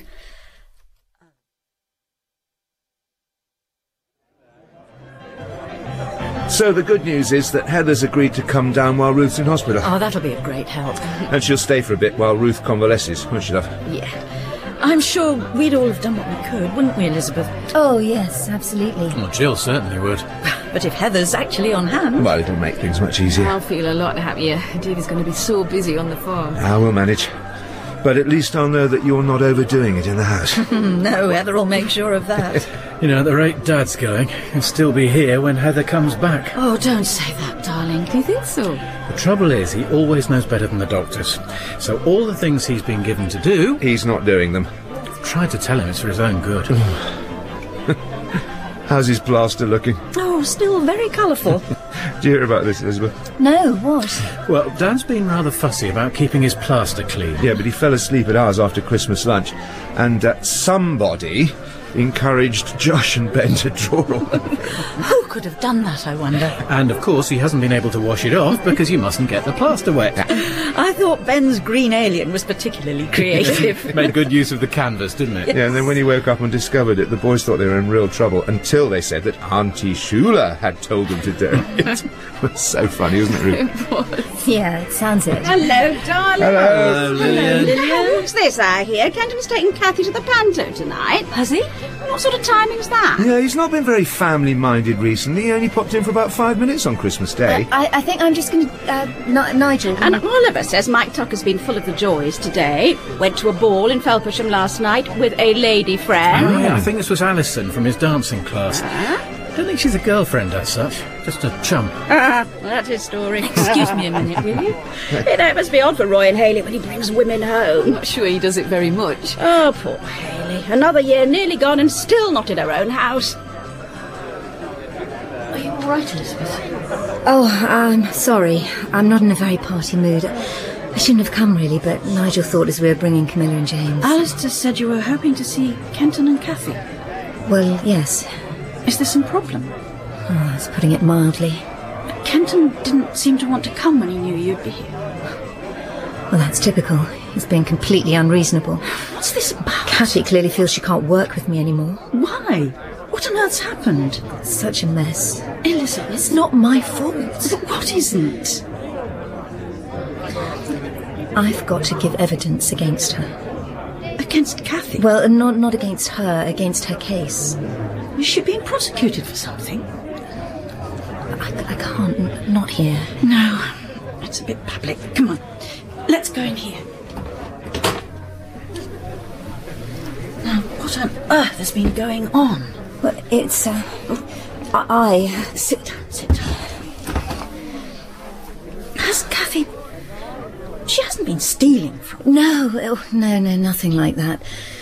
So the good news is that Heather's agreed to come down while Ruth's in hospital. Oh, that'll be a great help. And she'll stay for a bit while Ruth convalesces, won't she, love? Yeah. I'm sure we'd all have done what we could, wouldn't we, Elizabeth? Oh, yes, absolutely. Well, Jill certainly would. But if Heather's actually on hand... Well, it'll make things much easier. I'll feel a lot happier. David's going to be so busy on the farm. I will manage. But at least I'll know that you're not overdoing it in the house. No, Heather will make sure of that. You know, at the rate Dad's going, he'll still be here when Heather comes back. Oh, don't say that, darling. Do you think so? The trouble is, he always knows better than the doctors. So all the things he's been given to do... He's not doing them. I've tried to tell him it's for his own good. How's his plaster looking? Oh, still very colourful. Do you hear about this, Elizabeth? No, what? Well, Dad's been rather fussy about keeping his plaster clean. Yeah, but he fell asleep at ours after Christmas lunch, and uh, somebody encouraged Josh and Ben to draw all over it. Who could have done that, I wonder? And, of course, he hasn't been able to wash it off because you mustn't get the plaster wet. I thought Ben's green alien was particularly creative. Made good use of the canvas, didn't it? Yes. Yeah, and then when he woke up and discovered it, the boys thought they were in real trouble until they said that Auntie Shula had told them to do it. It was so funny, wasn't it, Ruth? It was. Yeah, it sounds it. Hello, darling. Hello. Hello, Lillian. Hello, what's this I hear? Kenton's taking Cathy to the panto tonight. Has he? What sort of timing's that? Yeah, he's not been very family-minded recently. He only popped in for about five minutes on Christmas Day. I, I think I'm just going to... Uh, N- Nigel... And Oliver says Mike Tucker's been full of the joys today. Went to a ball in Felpersham last night with a lady friend. Oh, yeah, I think this was Alison from his dancing class. Uh-huh. I don't think she's a girlfriend as such, just a chum. Ah, that's his story. Excuse me a minute, will you? You know, it must be odd for Roy and Haley when he brings women home. I'm not sure he does it very much. Oh, poor Haley. Another year nearly gone and still not in her own house. Are you all right, Elizabeth? Oh, I'm sorry. I'm not in a very party mood. I shouldn't have come, really, but Nigel thought as we were bringing Camilla and James. Alistair said you were hoping to see Kenton and Cathy. Well, yes. Is there some problem? Oh, that's putting it mildly. Kenton didn't seem to want to come when he knew you'd be here. Well, that's typical. He's being completely unreasonable. What's this about? Cathy clearly feels she can't work with me anymore. Why? What on earth's happened? It's such a mess. Elizabeth. It's not my fault. But what isn't? I've got to give evidence against her. Against Cathy? Well, not not against her, against her case. Is she being prosecuted for something? I, I can't, n- not here. No, it's a bit public. Come on, let's go in here. Now, what on earth has been going on? Well, it's, uh... I... I sit down, sit down. Has Cathy... She hasn't been stealing from... No, oh, no, no, nothing like that.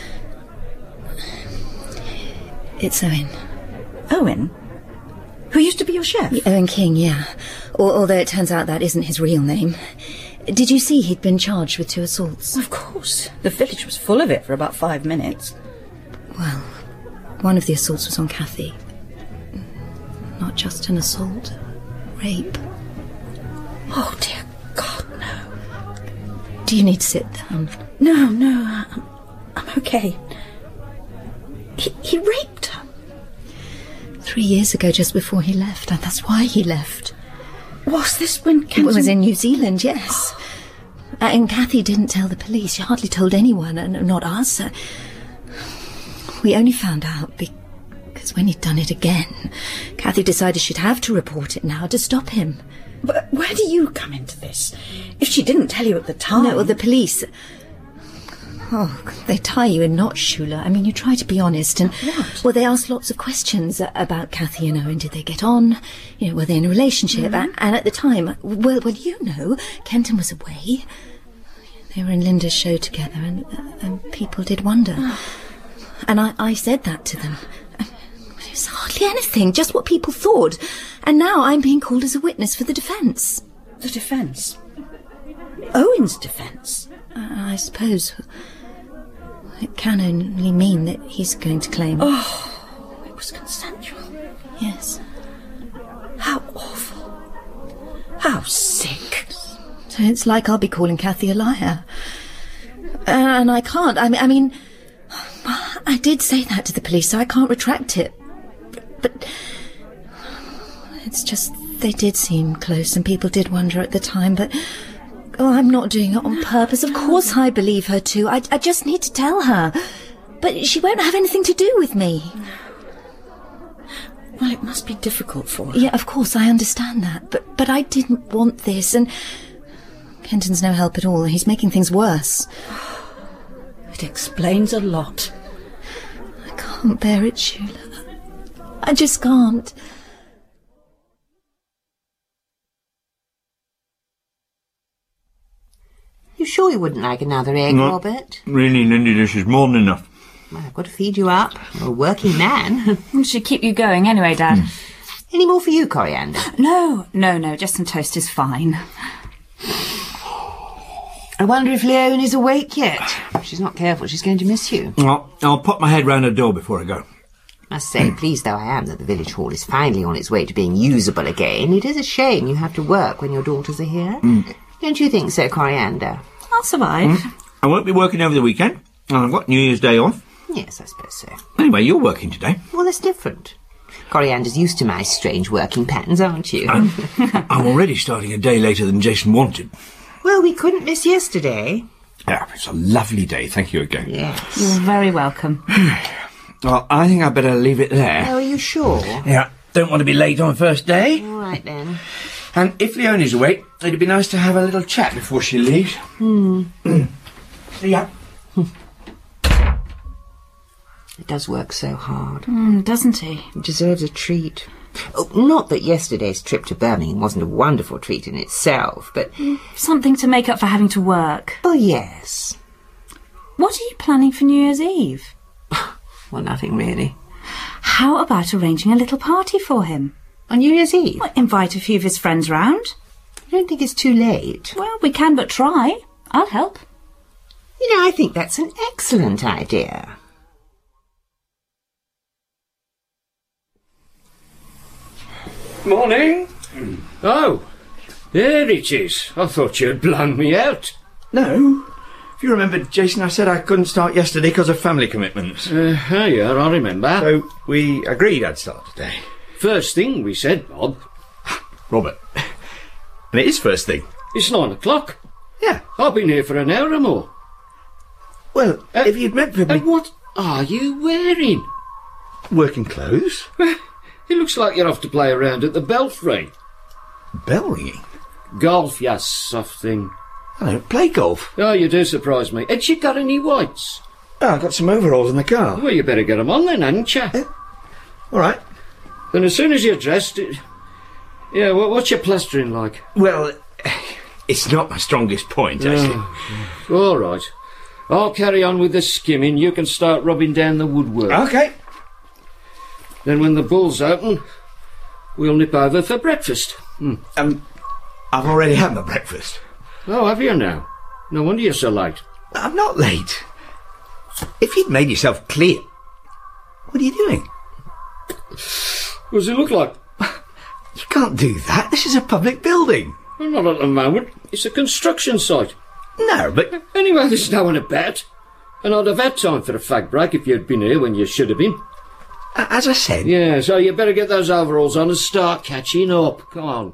It's Owen. Owen? Who used to be your chef? Yeah, Owen King, yeah. Al- although it turns out that isn't his real name. Did you see he'd been charged with two assaults? Of course. The village was full of it for about five minutes. Well, one of the assaults was on Cathy. Not just an assault. Rape. Oh, dear God, no. Do you need to sit down? No, no, I'm, I'm okay. He, he raped her. Three years ago, just before he left, and that's why he left. Was this when Kenton... It was in New Zealand, yes. uh, and Cathy didn't tell the police. She hardly told anyone, and not us. Uh, we only found out because when he'd done it again, Cathy decided she'd have to report it now to stop him. But where do you come into this? If she didn't tell you at the time... No, well, the police... Oh, they tie you in knots, Shula. I mean, you try to be honest, and what? Well, they ask lots of questions about Cathy and Owen. Did they get on? You know, were they in a relationship? Mm-hmm. And at the time, well, well, you know, Kenton was away. They were in Linda's show together, and uh, and people did wonder. Oh. And I, I said that to them. It was hardly anything, just what people thought. And now I'm being called as a witness for the defence. The defence? Owen's defence? Uh, I suppose. It can only mean that he's going to claim... Oh, it was consensual. Yes. How awful. How sick. So it's like I'll be calling Kathy a liar. Uh, and I can't. I mean, I mean, I did say that to the police, so I can't retract it. But, but it's just they did seem close, and people did wonder at the time. But oh, I'm not doing it on purpose. Of course, I believe her too. I, I just need to tell her. But she won't have anything to do with me. Well, it must be difficult for her. Yeah, of course, I understand that. But but I didn't want this, and Kenton's no help at all. He's making things worse. It explains a lot. I can't bear it, Shula. I just can't. You sure you wouldn't like another egg, No. Robert? Really, Lindy, this is more than enough. Well, I've got to feed you up. You're a working man. It should keep you going anyway, Dad. Any more for you, Coriander? No, no, no, just some toast is fine. I wonder if Leone is awake yet. If she's not careful, she's going to miss you. Well, I'll pop my head round the door before I go. Must say, pleased though I am that the village hall is finally on its way to being usable again. It is a shame you have to work when your daughters are here. Mm. Don't you think so, Coriander? I'll survive. Mm. I won't be working over the weekend, and I've got New Year's Day off. Yes, I suppose so. Anyway, you're working today. Well, that's different. Coriander's used to my strange working patterns, aren't you? I'm, I'm already starting a day later than Jason wanted. Well, we couldn't miss yesterday. Yeah, it's a lovely day, thank you again. Yes. You're very welcome. Well, I think I'd better leave it there. Oh, are you sure? Yeah, don't want to be late on first day. All right, then. And if Leonie's awake, it'd be nice to have a little chat before she leaves. Hmm. See ya. It does work so hard. Mm, doesn't he? He deserves a treat. Oh, not that yesterday's trip to Birmingham wasn't a wonderful treat in itself, but... Something to make up for having to work. Oh, yes. What are you planning for New Year's Eve? Well, nothing really. How about arranging a little party for him? On New Year's Eve? Well, invite a few of his friends round. I don't think it's too late. Well, we can but try. I'll help. You know, I think that's an excellent idea. Morning. Oh, there it is. I thought you'd blown me out. No. If you remember, Jason, I said I couldn't start yesterday because of family commitments. Uh, oh, yeah, I remember. So we agreed I'd start today. First thing we said, Bob. Robert. And it is first thing. It's nine o'clock. Yeah. I've been here for an hour or more. Well, uh, if you'd meant for me... And what are you wearing? Working clothes. It looks like you're off to play around at the belfry. Bell ringing? Golf, you soft thing. I don't play golf. Oh, you do surprise me. Had you got any whites? Oh, I've got some overalls in the car. Well, you better get them on then, hadn't you? Uh, all right. Then as soon as you're dressed... It... Yeah, well, what's your plastering like? Well, it's not my strongest point, actually. Oh, all right. I'll carry on with the skimming. You can start rubbing down the woodwork. OK. Then when the bull's open, we'll nip over for breakfast. Hmm. Um, I've already had my breakfast. Oh, have you now? No wonder you're so late. I'm not late. If you'd made yourself clear. What are you doing? What does it look like? You can't do that. This is a public building. Well, not at the moment. It's a construction site. No, but... Anyway, there's no one about. And I'd have had time for a fag break if you'd been here when you should have been. As I said... Yeah, so you better get those overalls on and start catching up. Come on.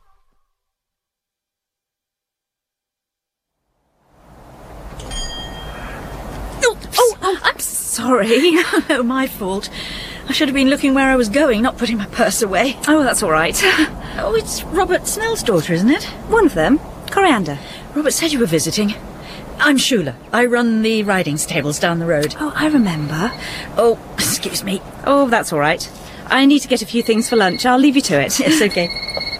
Oh, oh, oh I'm sorry. No, my fault. I should have been looking where I was going, not putting my purse away. Oh, that's all right. Oh, it's Robert Snell's daughter, isn't it? One of them. Coriander. Robert said you were visiting. I'm Shula. I run the riding stables down the road. Oh, I remember. Oh, excuse me. Oh, that's all right. I need to get a few things for lunch. I'll leave you to it. Yes, OK.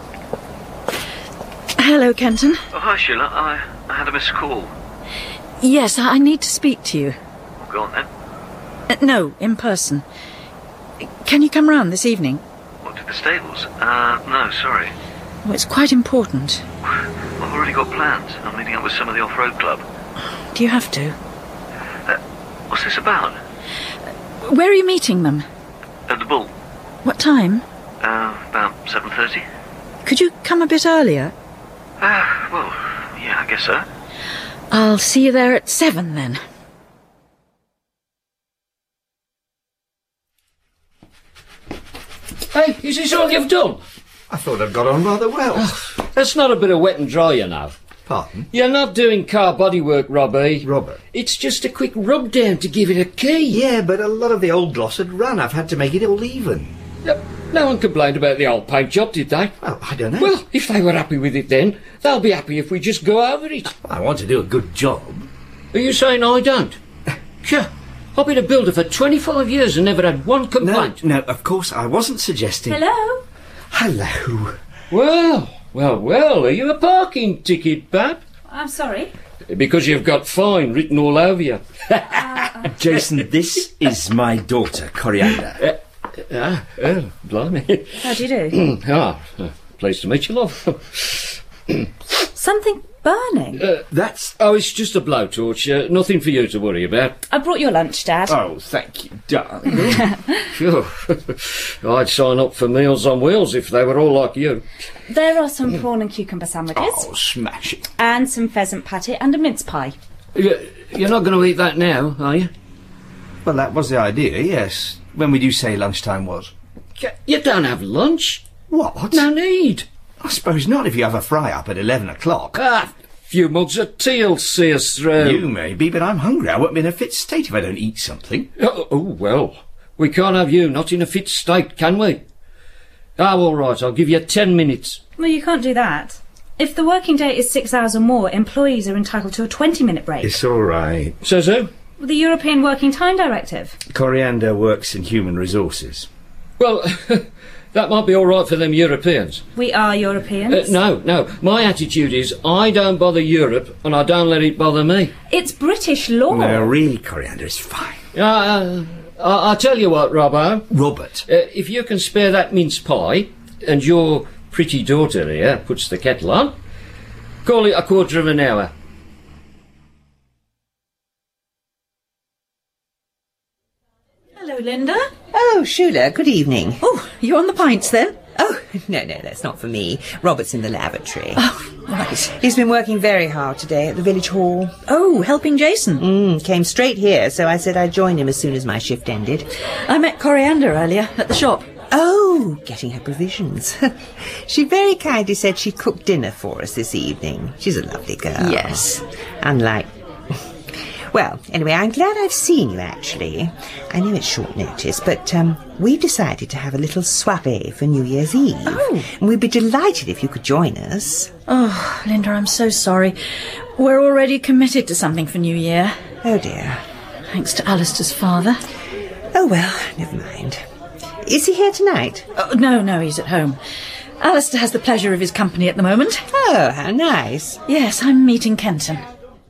Hello, Kenton. Oh, hi, Shula. I, I had a missed call. Yes, I need to speak to you. Go on, then. Uh, no, in person. Can you come round this evening? What, to the stables? Uh, no, sorry. Oh, it's quite important. I've already got plans. I'm meeting up with some of the off-road club. Do you have to? Uh, what's this about? Where are you meeting them? At the Bull. What time? Uh, about seven thirty. Could you come a bit earlier? Ah, uh, well, yeah, I guess so. I'll see you there at seven, then. Hey, is this all you've done? I thought I'd got on rather well. Oh, that's not a bit of wet and dry, you know. Pardon? You're not doing car bodywork, Robbie. Robert? It's just a quick rub down to give it a key. Yeah, but a lot of the old gloss had run. I've had to make it all even. Yep. No one complained about the old paint job, did they? Well, I don't know. Well, if they were happy with it then, they'll be happy if we just go over it. I want to do a good job. Are you saying I don't? Sure. I've been a builder for twenty-five years and never had one complaint. No, no, of course, I wasn't suggesting... Hello? Hello. Well, well, well, are you a parking ticket, Bab? I'm sorry. Because you've got fine written all over you. uh, Jason, this is my daughter, Coriander. Uh, ah, oh, blimey. How do you do? ah, uh, pleased to meet you, love. Something burning? Uh, That's... Oh, it's just a blowtorch. Uh, nothing for you to worry about. I brought your lunch, Dad. Oh, thank you, darling. Sure. I'd sign up for Meals on Wheels if they were all like you. There are some prawn and cucumber sandwiches. Oh, smash it. And some pheasant patty and a mince pie. You're not going to eat that now, are you? Well, that was the idea, yes. When we do say lunchtime was. You don't have lunch. What? No need. I suppose not if you have a fry-up at eleven o'clock. Ah, a few mugs of tea'll see us through. You may be, but I'm hungry. I won't be in a fit state if I don't eat something. Oh, oh well. We can't have you not in a fit state, can we? Oh, all right, I'll give you ten minutes. Well, you can't do that. If the working day is six hours or more, employees are entitled to a twenty-minute break. It's all right. Says who? The European Working Time Directive. Coriander works in human resources. Well, that might be all right for them Europeans. We are Europeans. Uh, no, no. My attitude is I don't bother Europe and I don't let it bother me. It's British law. No, really, Coriander is fine. Uh, uh, I'll tell you what, Robbo. Robert. Uh, if you can spare that mince pie and your pretty daughter here puts the kettle on, call it a quarter of an hour. Hello, Linda. Oh, Shula, good evening. Oh, you on the pints then? Oh, no, no, that's not for me. Robert's in the lavatory. Oh, right. He's been working very hard today at the village hall. Oh, helping Jason. Mm, came straight here, so I said I'd join him as soon as my shift ended. I met Coriander earlier at the shop. Oh, getting her provisions. She very kindly said she'd cook dinner for us this evening. She's a lovely girl. Yes. Unlike... Well, anyway, I'm glad I've seen you, actually. I know it's short notice, but um, we've decided to have a little soirée for New Year's Eve. Oh. And we'd be delighted if you could join us. Oh, Linda, I'm so sorry. We're already committed to something for New Year. Oh, dear. Thanks to Alistair's father. Oh, well, never mind. Is he here tonight? Oh, no, no, he's at home. Alistair has the pleasure of his company at the moment. Oh, how nice. Yes, I'm meeting Kenton.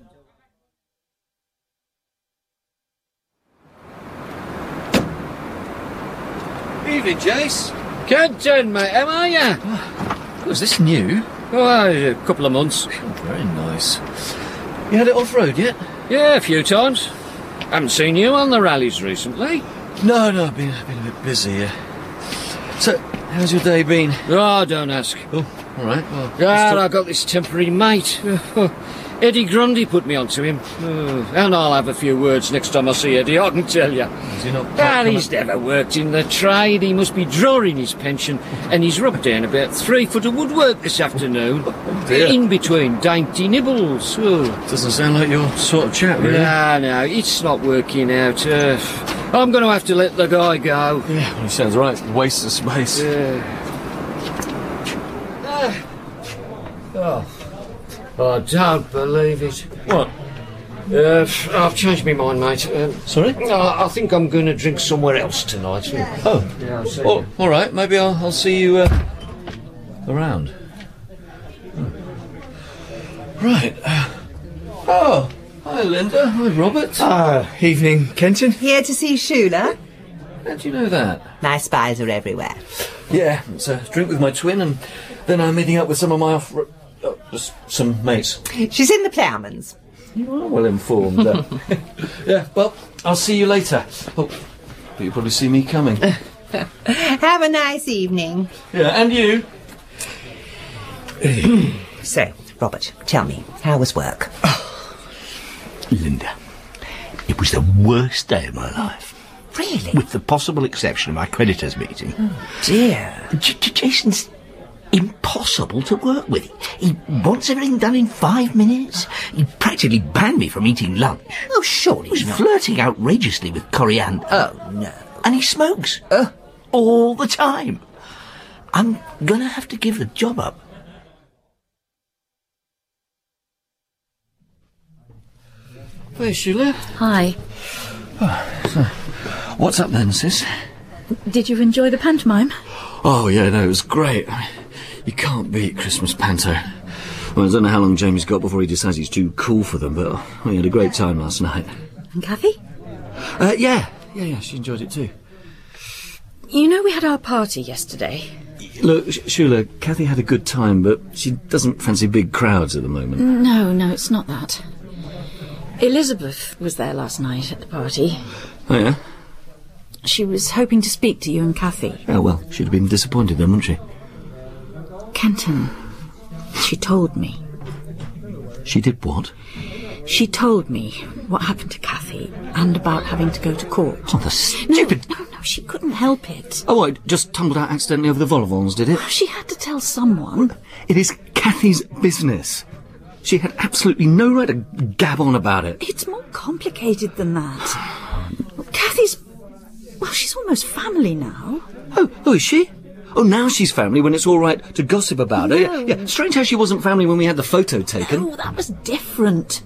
Evening, Jace. Kenton, mate, how are you? Oh, was this new? Oh, a couple of months. Oh, very nice. You had it off-road yet? Yeah, a few times. Haven't seen you on the rallies recently. No, no, I've been, I've been a bit busy, yeah. So, how's your day been? Oh, don't ask. Oh, all right. Well, God, I got this temporary mate. Eddie Grundy put me onto him. Oh, and I'll have a few words next time I see Eddie, I can tell you. Is he not... Ah, he's never worked in the trade. He must be drawing his pension. And he's rubbed down about three foot of woodwork this afternoon. Oh, in between dainty nibbles. Oh. Doesn't sound like your sort of chap, really. No, no, it's not working out. Uh, I'm going to have to let the guy go. Yeah, well, he sounds right. Waste of space. Uh, uh, oh. I don't believe it. What? Uh, I've changed my mind, mate. Uh, Sorry? I, I think I'm going to drink somewhere else tonight. Oh. Yeah, I'll see oh, you. all right. Maybe I'll, I'll see you uh, around. Oh. Right. Uh, oh, Hi, Linda. Hi, Robert. Ah, evening, Kenton. Here to see Shula? How do you know that? My spies are everywhere. Yeah, it's a drink with my twin, and then I'm meeting up with some of my off... Uh, just some mates. She's in the Ploughmans. You are well informed. Uh, yeah, well, I'll see you later. Oh, but you'll probably see me coming. Have a nice evening. Yeah, and you. So, Robert, tell me, how was work? Linda, it was the worst day of my life. Really? With the possible exception of my creditors' meeting. Oh, dear. J- J- Jason's impossible to work with. He wants everything done in five minutes. He practically banned me from eating lunch. Oh, surely He's not. flirting outrageously with coriander. Oh, no. And he smokes. Uh, all the time. I'm gonna have to give the job up. Hey, Sheila. Hi. Oh, so, what's up then, sis? Did you enjoy the pantomime? Oh, yeah, no, it was great. I mean, you can't beat Christmas panto. Well, I don't know how long Jamie's got before he decides he's too cool for them, but oh, we had a great time last night. And Kathy? Uh, yeah, yeah, yeah, she enjoyed it too. You know we had our party yesterday. Look, Sh- Shula, Kathy had a good time, but she doesn't fancy big crowds at the moment. No, no, it's not that. Elizabeth was there last night at the party. Oh, yeah? She was hoping to speak to you and Kathy. Oh, well, she'd have been disappointed then, wouldn't she? Kenton, she told me. She did what? She told me what happened to Kathy and about having to go to court. Oh, the stupid... No, no, no, she couldn't help it. Oh, I just tumbled out accidentally over the vol au vents, did it? She had to tell someone. It is Kathy's business. She had absolutely no right to gab on about it. It's more complicated than that. Kathy's... Well, she's almost family now. Oh, oh, is she? Oh, now she's family when it's all right to gossip about her. No. Yeah, yeah, strange how she wasn't family when we had the photo taken. Oh, that was different.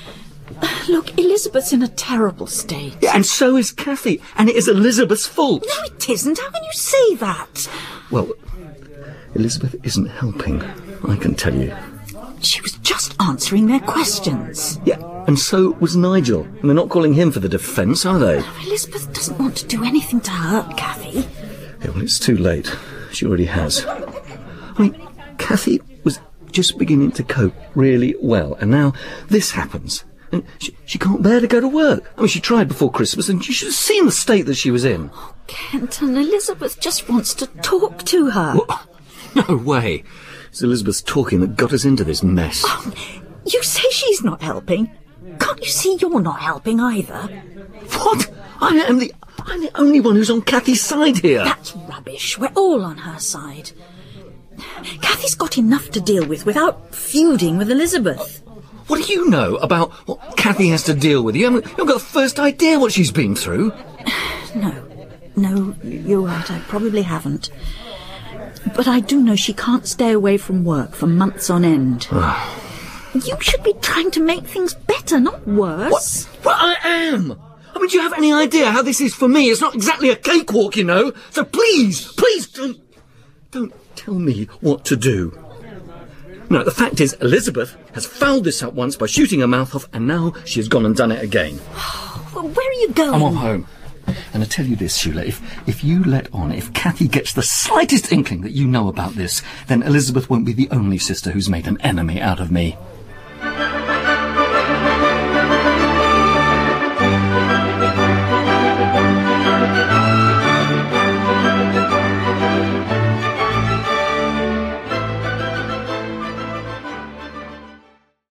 Look, Elizabeth's in a terrible state. Yeah, and so is Kathy, and it is Elizabeth's fault. No, it isn't. How can you say that? Well, Elizabeth isn't helping, I can tell you. She was just answering their questions. Yeah, and so was Nigel. And they're not calling him for the defence, are they? No, Elizabeth doesn't want to do anything to hurt Kathy. Yeah, well, it's too late. She already has. I mean, Kathy was just beginning to cope really well, and now this happens. And she, she can't bear to go to work. I mean, she tried before Christmas, and you should have seen the state that she was in. Oh, Kenton, Elizabeth just wants to talk to her. What? No way. It's Elizabeth's talking that got us into this mess. Oh, you say she's not helping. Can't you see you're not helping either? What? I am the... I'm the only one who's on Kathy's side here. That's rubbish. We're all on her side. Kathy's got enough to deal with without feuding with Elizabeth. What do you know about what Kathy has to deal with? You haven't, you haven't got the first idea what she's been through. No. No, you're right. I probably haven't. But I do know she can't stay away from work for months on end. You should be trying to make things better, not worse. What? Well, I am. I mean, do you have any idea how this is for me? It's not exactly a cakewalk, you know. So please, please don't... Don't tell me what to do. No, the fact is, Elizabeth has fouled this up once by shooting her mouth off, and now she has gone and done it again. Well, where are you going? I'm on home. And I tell you this, Sheila, if, if you let on, if Kathy gets the slightest inkling that you know about this, then Elizabeth won't be the only sister who's made an enemy out of me.